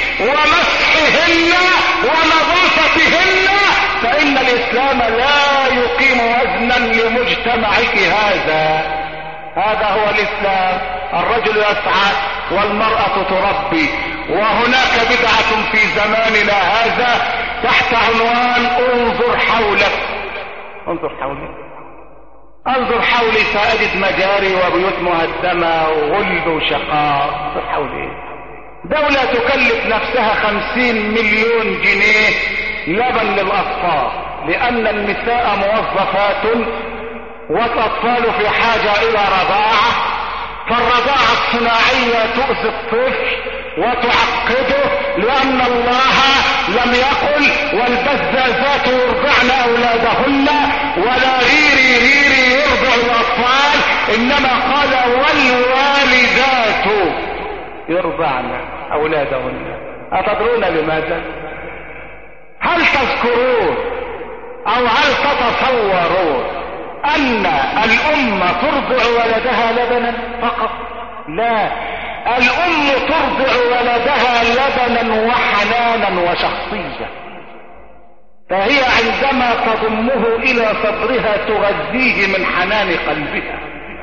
[SPEAKER 1] ومسحهن ونظافتهن، فان الاسلام لا يقيم وزنا لمجتمعك هذا. هذا هو الاسلام، الرجل يسعى والمرأة تربي. وهناك بدعة في زماننا هذا تحت عنوان انظر حولك. انظر حولك، انظر حولي فأجد مجاري وبيوت مهدمة وغلب وشقاء. انظر حولي، دولة تكلف نفسها خمسين مليون جنيه لبن للأطفال، لأن النساء موظفات والأطفال في حاجة إلى رضاعة، فالرضاعة الصناعية تؤذي الطفل وتعقده، لأن الله لم يقل والبزازات يرضعن أولادهن ولا ريري ريري يرضع الأطفال، إنما قال والوالدات يرضعن أولادهن. أتدرون لماذا؟ هل تذكرون أو هل تتصورون ان الام ترضع ولدها لبنا فقط؟ لا، الام ترضع ولدها لبنا وحنانا وشخصية، فهي عندما تضمه الى صدرها تغذيه من حنان قلبها.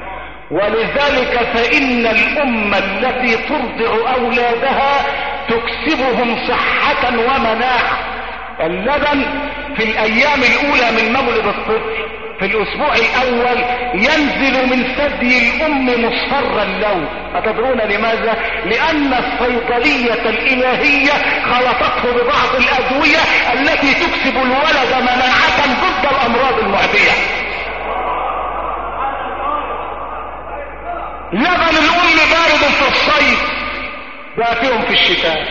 [SPEAKER 1] ولذلك فان الام التي ترضع اولادها تكسبهم صحة ومناعة. اللبن في الايام الاولى من مولد الطفل في الاسبوع الاول ينزل من ثدي الام مصفر اللون. أتدرون لماذا؟ لان الصيدلية الالهية خلطته ببعض الادوية التي تكسب الولد مناعة ضد الامراض المعدية. لبن الام بارد في الصيف دافئ في الشتاء،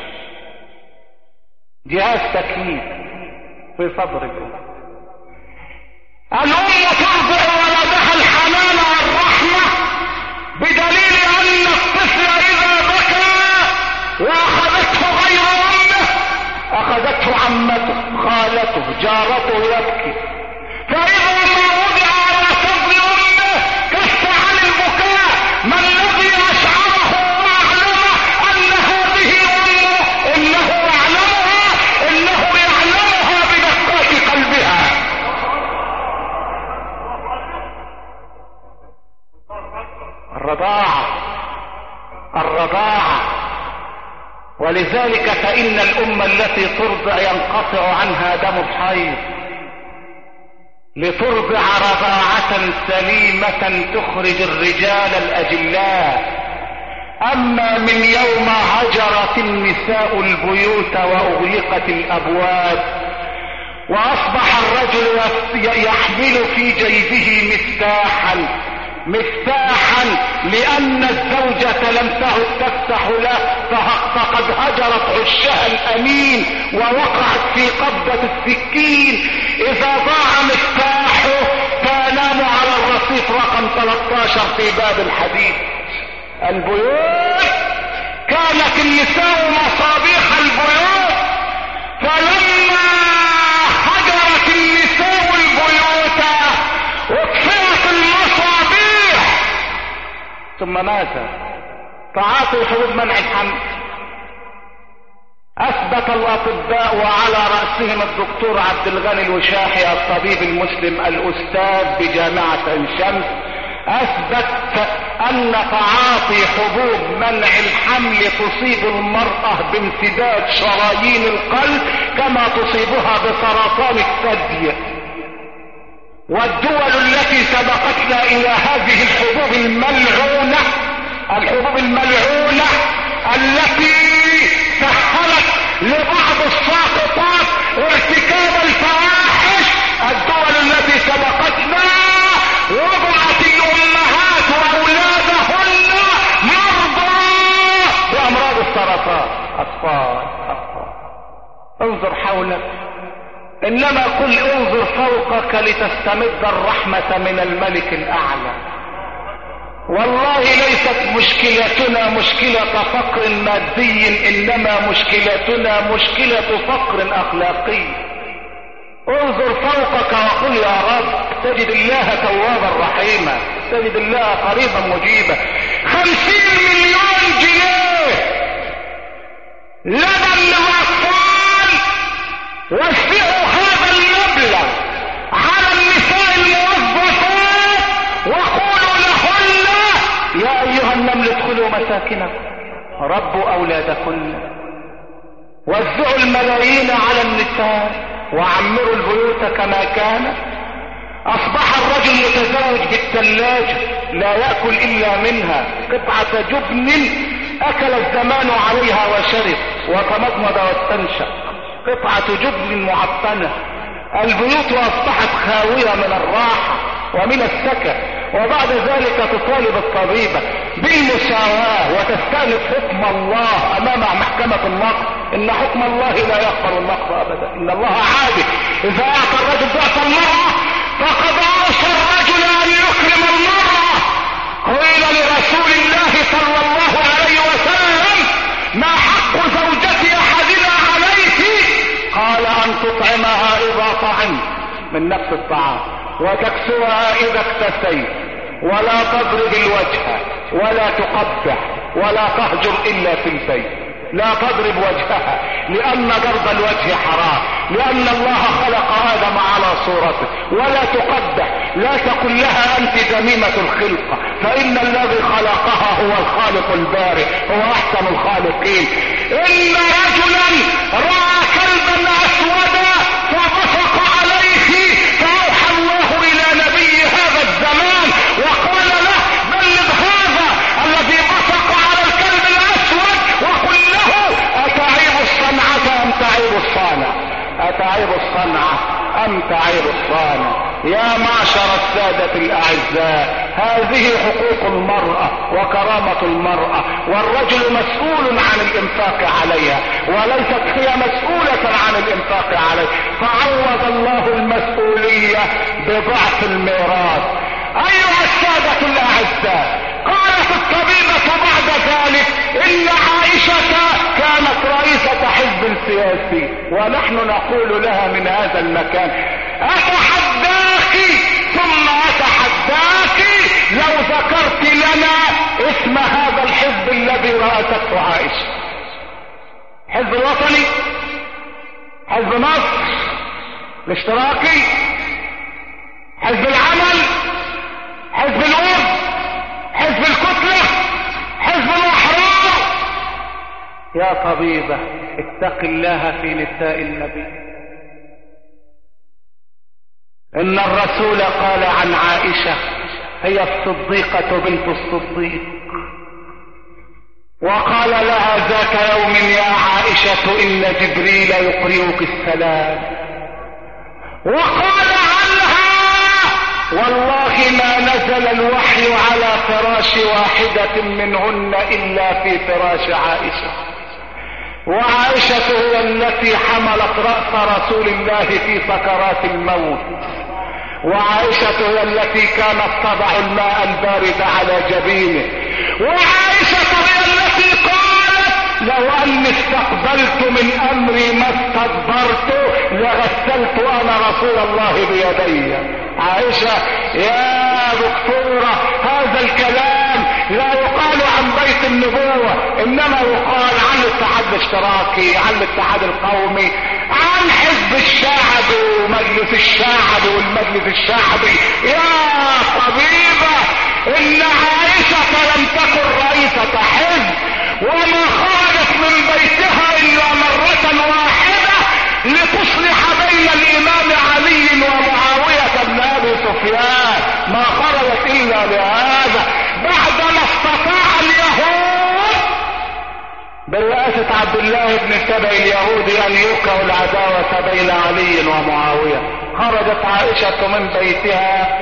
[SPEAKER 1] جهاز تكييف في صدر الام. الام ترضع ولدها الحنان والرحمة، بدليل ان الطفل اذا بكى واخذته غير امه اخذته عمته خالته جارته يبكي، فاذا ما وضع على صدر امه كف عن البكاء. ما الذي اشعره واعلمه ان هذه امه؟ انه يعلمها، انه يعلمها بدقات قلبها. الرضاعة الرضاعة ولذلك فإن الأم التي ترضع ينقطع عنها دم الحيض لترضع رضاعة سليمة تخرج الرجال الأجلاء. أما من يوم هجرت النساء البيوت وأغلقت الأبواب وأصبح الرجل يحمل في جيبه مفتاحا مفتاحا لأن الزوجة لم تعد تفتح له، فقد هجرت عشها الأمين ووقعت في قبضة السكين. إذا ضاع مفتاحه الرصيف رقم ثلاثة عشر في باب الحديث. البيوت كانت النساء مصابيح البيوت، فلما هجرت النساء البيوت وطفئت المصابيح، ثم ماذا؟ تعاطوا حبوب منع الحمل. اثبت الاطباء وعلى رأسهم الدكتور عبد الغني الوشاحي الطبيب المسلم الاستاذ بجامعة عين شمس، اثبت ان تعاطي حبوب منع الحمل تصيب المرأة بانسداد شرايين القلب كما تصيبها بسرطان الثدي. والدول التي سبقتنا الى هذه الحبوب الملعونة، الحبوب الملعونة التي سهلت لبعض الساقطات ارتكاب الفواحش، الدول التي سبقتنا وضعت الامهات واولادهن مرضى بامراض السرطان. اطفال اطفال انظر حولك، انما قل انظر فوقك لتستمد الرحمة من الملك الاعلى. والله ليست مشكلتنا مشكلة فقر مادي، انما مشكلتنا مشكلة فقر اخلاقي. انظر فوقك وقل يا رب، تجد الله توابا رحيما، تجد الله قريبا مجيبا. خمسين مليون جنيه لبن للاطفال، وزعوا هذا المبلغ على النساء الموظفات وقولوا لهن يا ايها النمل ادخلوا مساكنكم ربوا اولادكن. وزعوا الملايين على النساء وعمروا البيوت كما كانت. اصبح الرجل يتزوج بالثلاجة لا يأكل الا منها، قطعة جبن اكل الزمان عليها وشرب وتمضمض واستنشق، قطعة جبن معفنة. البيوت اصبحت خاوية من الراحة ومن السكن. وبعد ذلك تطالب الطبيبة بالمساواة وتستأنف حكم الله امام محكمة النقض. ان حكم الله لا يغفر النقض ابدا، ان الله عادل. اذا اعطى الرجل ضعف المرأة فقد اوصى الرجل ان يكرم المرأة. قيل لرسول الله صلى الله عليه وسلم ما حق زوجة احدنا عليه؟ قال ان تطعمها اذا طعمت من نفس الطعام، وتكسوها اذا اكتسيت، ولا تضرب الوجه ولا تقبح ولا تهجر الا في البيت. لا تضرب وجهها لان ضرب الوجه حرام، لان الله خلق ادم على صورته. ولا تقبح، لا تقل لها انت ذميمة الخلقة، فان الذي خلقها هو الخالق البارئ، هو احسن الخالقين. ان رجلا راى كلبا اسودا فبصق عليه، فاوحى الله الى نبي هذا الزمان وقال له بلغ هذا الذي بصق على الكلب الاسود وقل له اتعيب الصنعة ام تعيب الصانع، اتعيب الصنعة ام تعيب الصانع. يا معشر السادة الاعزاء، هذه حقوق المرأة وكرامة المرأة، والرجل مسؤول عن الانفاق عليها وليست هي مسؤولة عن الانفاق عليه. فعوض الله المسؤولية بضعف الميراث. ايها السادة الاعزاء، قالت الطبيبة بعد ذلك ان عائشة كانت رئيسة حزب سياسي، ونحن نقول لها من هذا المكان اتحداك ثم اتحداك لو ذكرت لنا اسم هذا الحزب الذي رأسته عائشة. حزب الوطني، حزب مصر الاشتراكي، حزب العمل، حزب الأرض، حزب الكتلة، حزب الأحرار. يا طبيبة اتق الله في نساء النبي. ان الرسول قال عن عائشة هي الصديقة بنت الصديق، وقال لها ذاك يوم يا عائشة ان جبريل يقرئك السلام. وقال عنها والله ما نزل الوحي على فراش واحدة منهن الا في فراش عائشة. وعائشة هي التي حملت رأس رسول الله في سكرات الموت، وعائشة هي التي كانت تضع الماء البارد على جبينه، وعائشة هي التي قالت لو اني استقبلت من امري ما استدبرت لغسلت انا رسول الله بيدي. عائشة يا دكتورة، هذا الكلام لا يقال عن بيت النبوة، انما يقال عن الاتحاد الاشتراكي، عن الاتحاد القومي، عن حزب الشعب ومجلس الشعب والمجلس الشعبي. يا طبيبة، ان عائشة لم تكن رئيسة حزب، وما خرجت من بيتها الا مرة واحدة لتصلح بين الامام علي ومعاوية بن ابي سفيان، ما خرجت الا لهذا بعدما استطاع اليهود برئاسة عبد الله بن سبأ اليهودي ان يوقعوا العداوة بين علي ومعاوية. خرجت عائشة من بيتها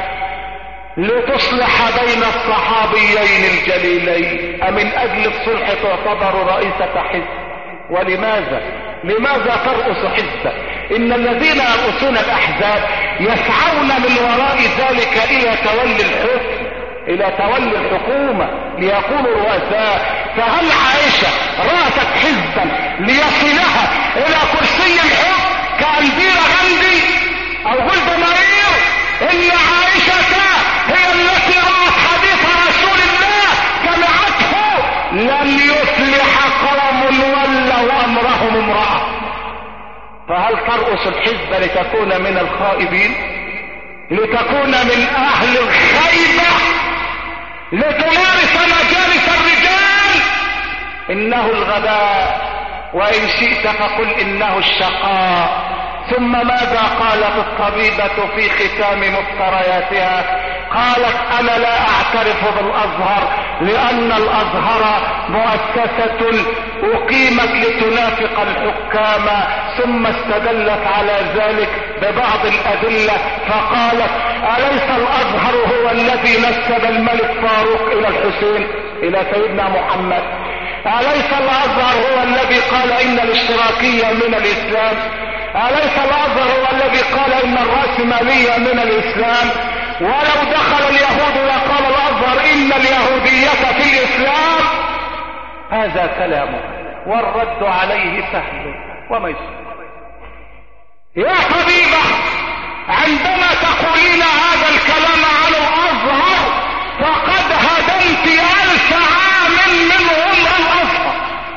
[SPEAKER 1] لتصلح بين الصحابيين الجليلين، أمن اجل الصلح تعتبر رئيسة حزب؟ ولماذا لماذا ترأس حزبا؟ ان الذين يرأسون الاحزاب يسعون من وراء ذلك الى تولي الحكم، الى تولي الحكومة، ليكونوا رؤساء. فهل عائشة رأست حزبا ليصلها الى كرسي الحكم كأنديرة غاندي او جولدا مائير؟ ان عائشة هي التي رأت حديث رسول الله جمعته لن يفلح قوم ولوا امرهم امرأة. فهل ترأس الحزب لتكون من الخائبين، لتكون من اهل الخيبة، لتمارس مجالس الرجال؟ انه الغباء، وان شئت فقل انه الشقاء. ثم ماذا قالت الطبيبة في ختام مفترياتها؟ قالت انا لا اعترف بالازهر لان الازهر مؤسسة اقيمت لتنافق الحكام. ثم استدلت على ذلك ببعض الادلة فقالت اليس الازهر هو الذي نسب الملك فاروق الى الحسين الى سيدنا محمد؟ اليس الازهر هو الذي قال ان الاشتراكية من الاسلام؟ اليس الازهر هو الذي قال ان الرأسمالية من الاسلام؟ ولو دخل اليهود وقال الازهر ان اليهودية في الاسلام، هذا كلامه والرد عليه سهل وميسر. يا طبيبة، عندما تقولين هذا الكلام عن الازهر فقد هدمت الف عام من عمر الازهر.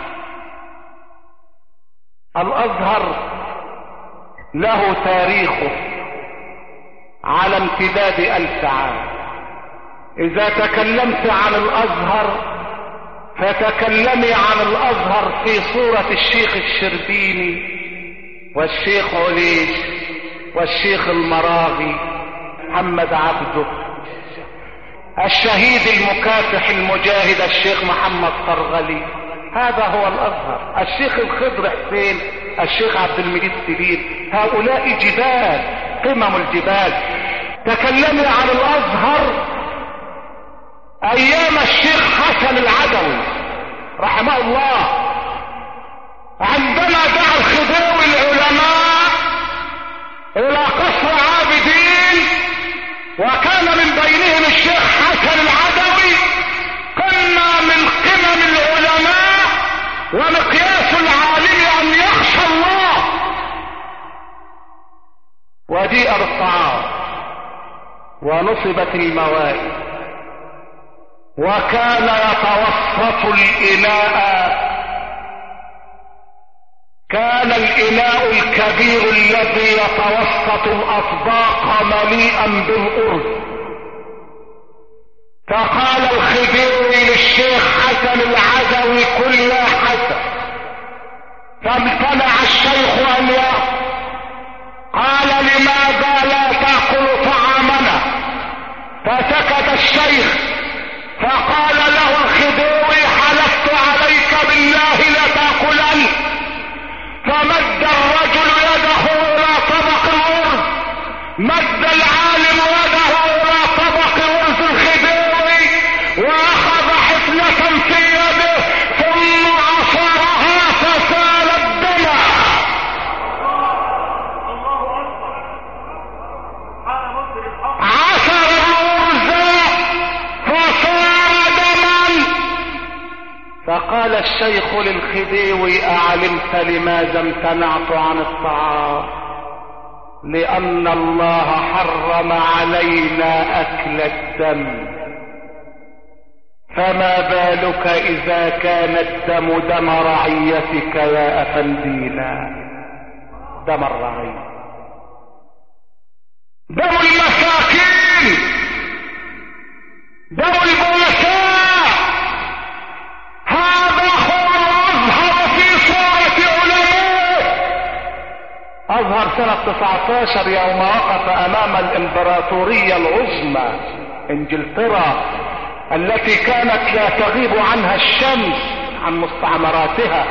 [SPEAKER 1] الازهر له تاريخه على امتداد الف عام. اذا تكلمت عن الازهر فتكلمي عن الازهر في صورة الشيخ الشربيني والشيخ عليش والشيخ المراغي، محمد عبده، الشهيد المكافح المجاهد الشيخ محمد فرغلي. هذا هو الازهر. الشيخ الخضر حسين، الشيخ عبد المجيد سليم، هؤلاء جبال، قمم الجبال. تكلمي عن الازهر ايام الشيخ حسن العدوي رحمه الله، عندما دعا الخضيوي العلماء الى قصر عابدين، وكان من بينهم الشيخ حسن العدوي، قمة من قمم العلماء ومقياس العالم ان يخشى الله. وجيء بالطعام ونصبت الموائد، وكان يتوسط الإناء، كان الإناء الكبير الذي يتوسط الأطباق مليئا بالأرز. فقال الخديوي للشيخ حسن العدوي كل يا حسن، فامتنع الشيخ أن يأكل. قال لماذا لا تأكل طعامنا؟ فسكت الشيخ، فقال له الخديوي حلفت عليك بالله لتأكلن. فمد الرجل يده الى طبق الارز، مد العالم يده الى طبق ارز الخديوي، واخذ حفنة في يده ثم عصرها فسال الدم. الله اكبر. سبحان مصر فقال الشيخ للخديوي: أعلمت لماذا امتنعت عن الطعام؟ لأن الله حرم علينا أكل الدم، فما بالك إذا كان الدم دم رعيتك يا أفندينا؟ دم الرعية، دم المساكين، دم البؤساء، هذا هو الأزهر في صورة علماء. أظهر سنة تسعة عشر يوم وقف أمام الإمبراطورية العظمى إنجلترا التي كانت لا تغيب عنها الشمس عن مستعمراتها.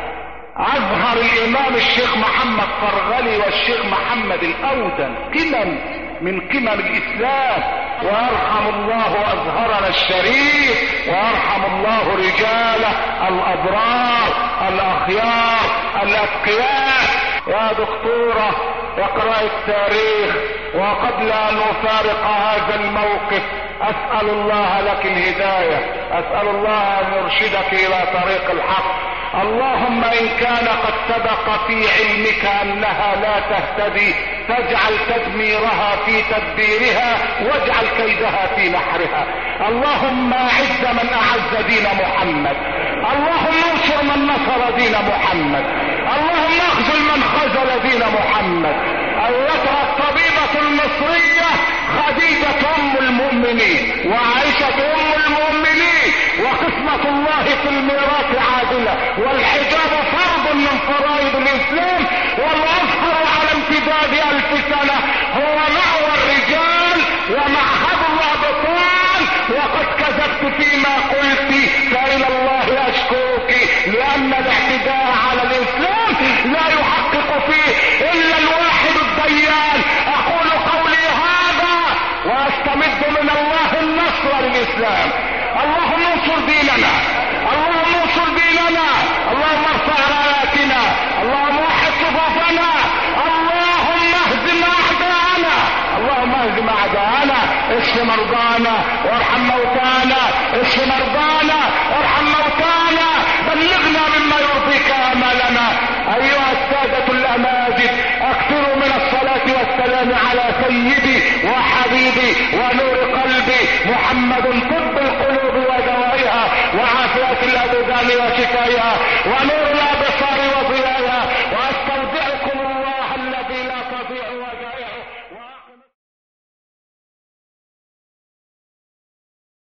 [SPEAKER 1] أظهر الإمام الشيخ محمد فرغلي والشيخ محمد الأودن قمم من قمم الإسلام، ويرحم الله أزهرنا الشريف، ويرحم الله رجاله الأبرار الأخيار الأتقياء. يا دكتورة اقرأ التاريخ، وقبل أن نفارق هذا الموقف أسأل الله لك الهداية، أسأل الله أن يرشدك إلى طريق الحق. اللهم إن كان قد سبق في علمك أنها لا تهتدي فاجعل تدميرها في تدبيرها، واجعل كيدها في نحرها. اللهم أعز من أعز دين محمد، اللهم انصر من نصر دين محمد، اللهم اخذل من خذل دين محمد. أيتها الطبيبة المصرية خديجة أم المؤمنين وعائشة أم المؤمنين، وقسمة الله في الميراث عادلة، والحجاب فرض من فرائض الإسلام، والأزهر على امتداد ألف سنة هو مأوى الرجال ومعهد الأبطال. وقد كذبت فيما قلت، فإلى الله أشكوك، لأن الاعتداء على الإسلام لا يحقق فيه إلا الواحد الديان. أقول قولي هذا وأستمد من الله النصر للإسلام. اللهم انصر ديننا، اللهم انصر ديننا، اللهم ارفع راياتنا، اللهم وحد صفوفنا، اللهم اهزم اعداءنا، اللهم اهزم اعداءنا، اشف مرضانا وارحم موتانا، اشف مرضانا وارحم موتانا، بلغنا مما يرضيك امالنا. ايها السادة الاماجد، اكثروا من الصلاة والسلام على سيدي وحبيبي ونور قلبي محمد، طب القلوب ودوائها وعافية الابدان وشفائها.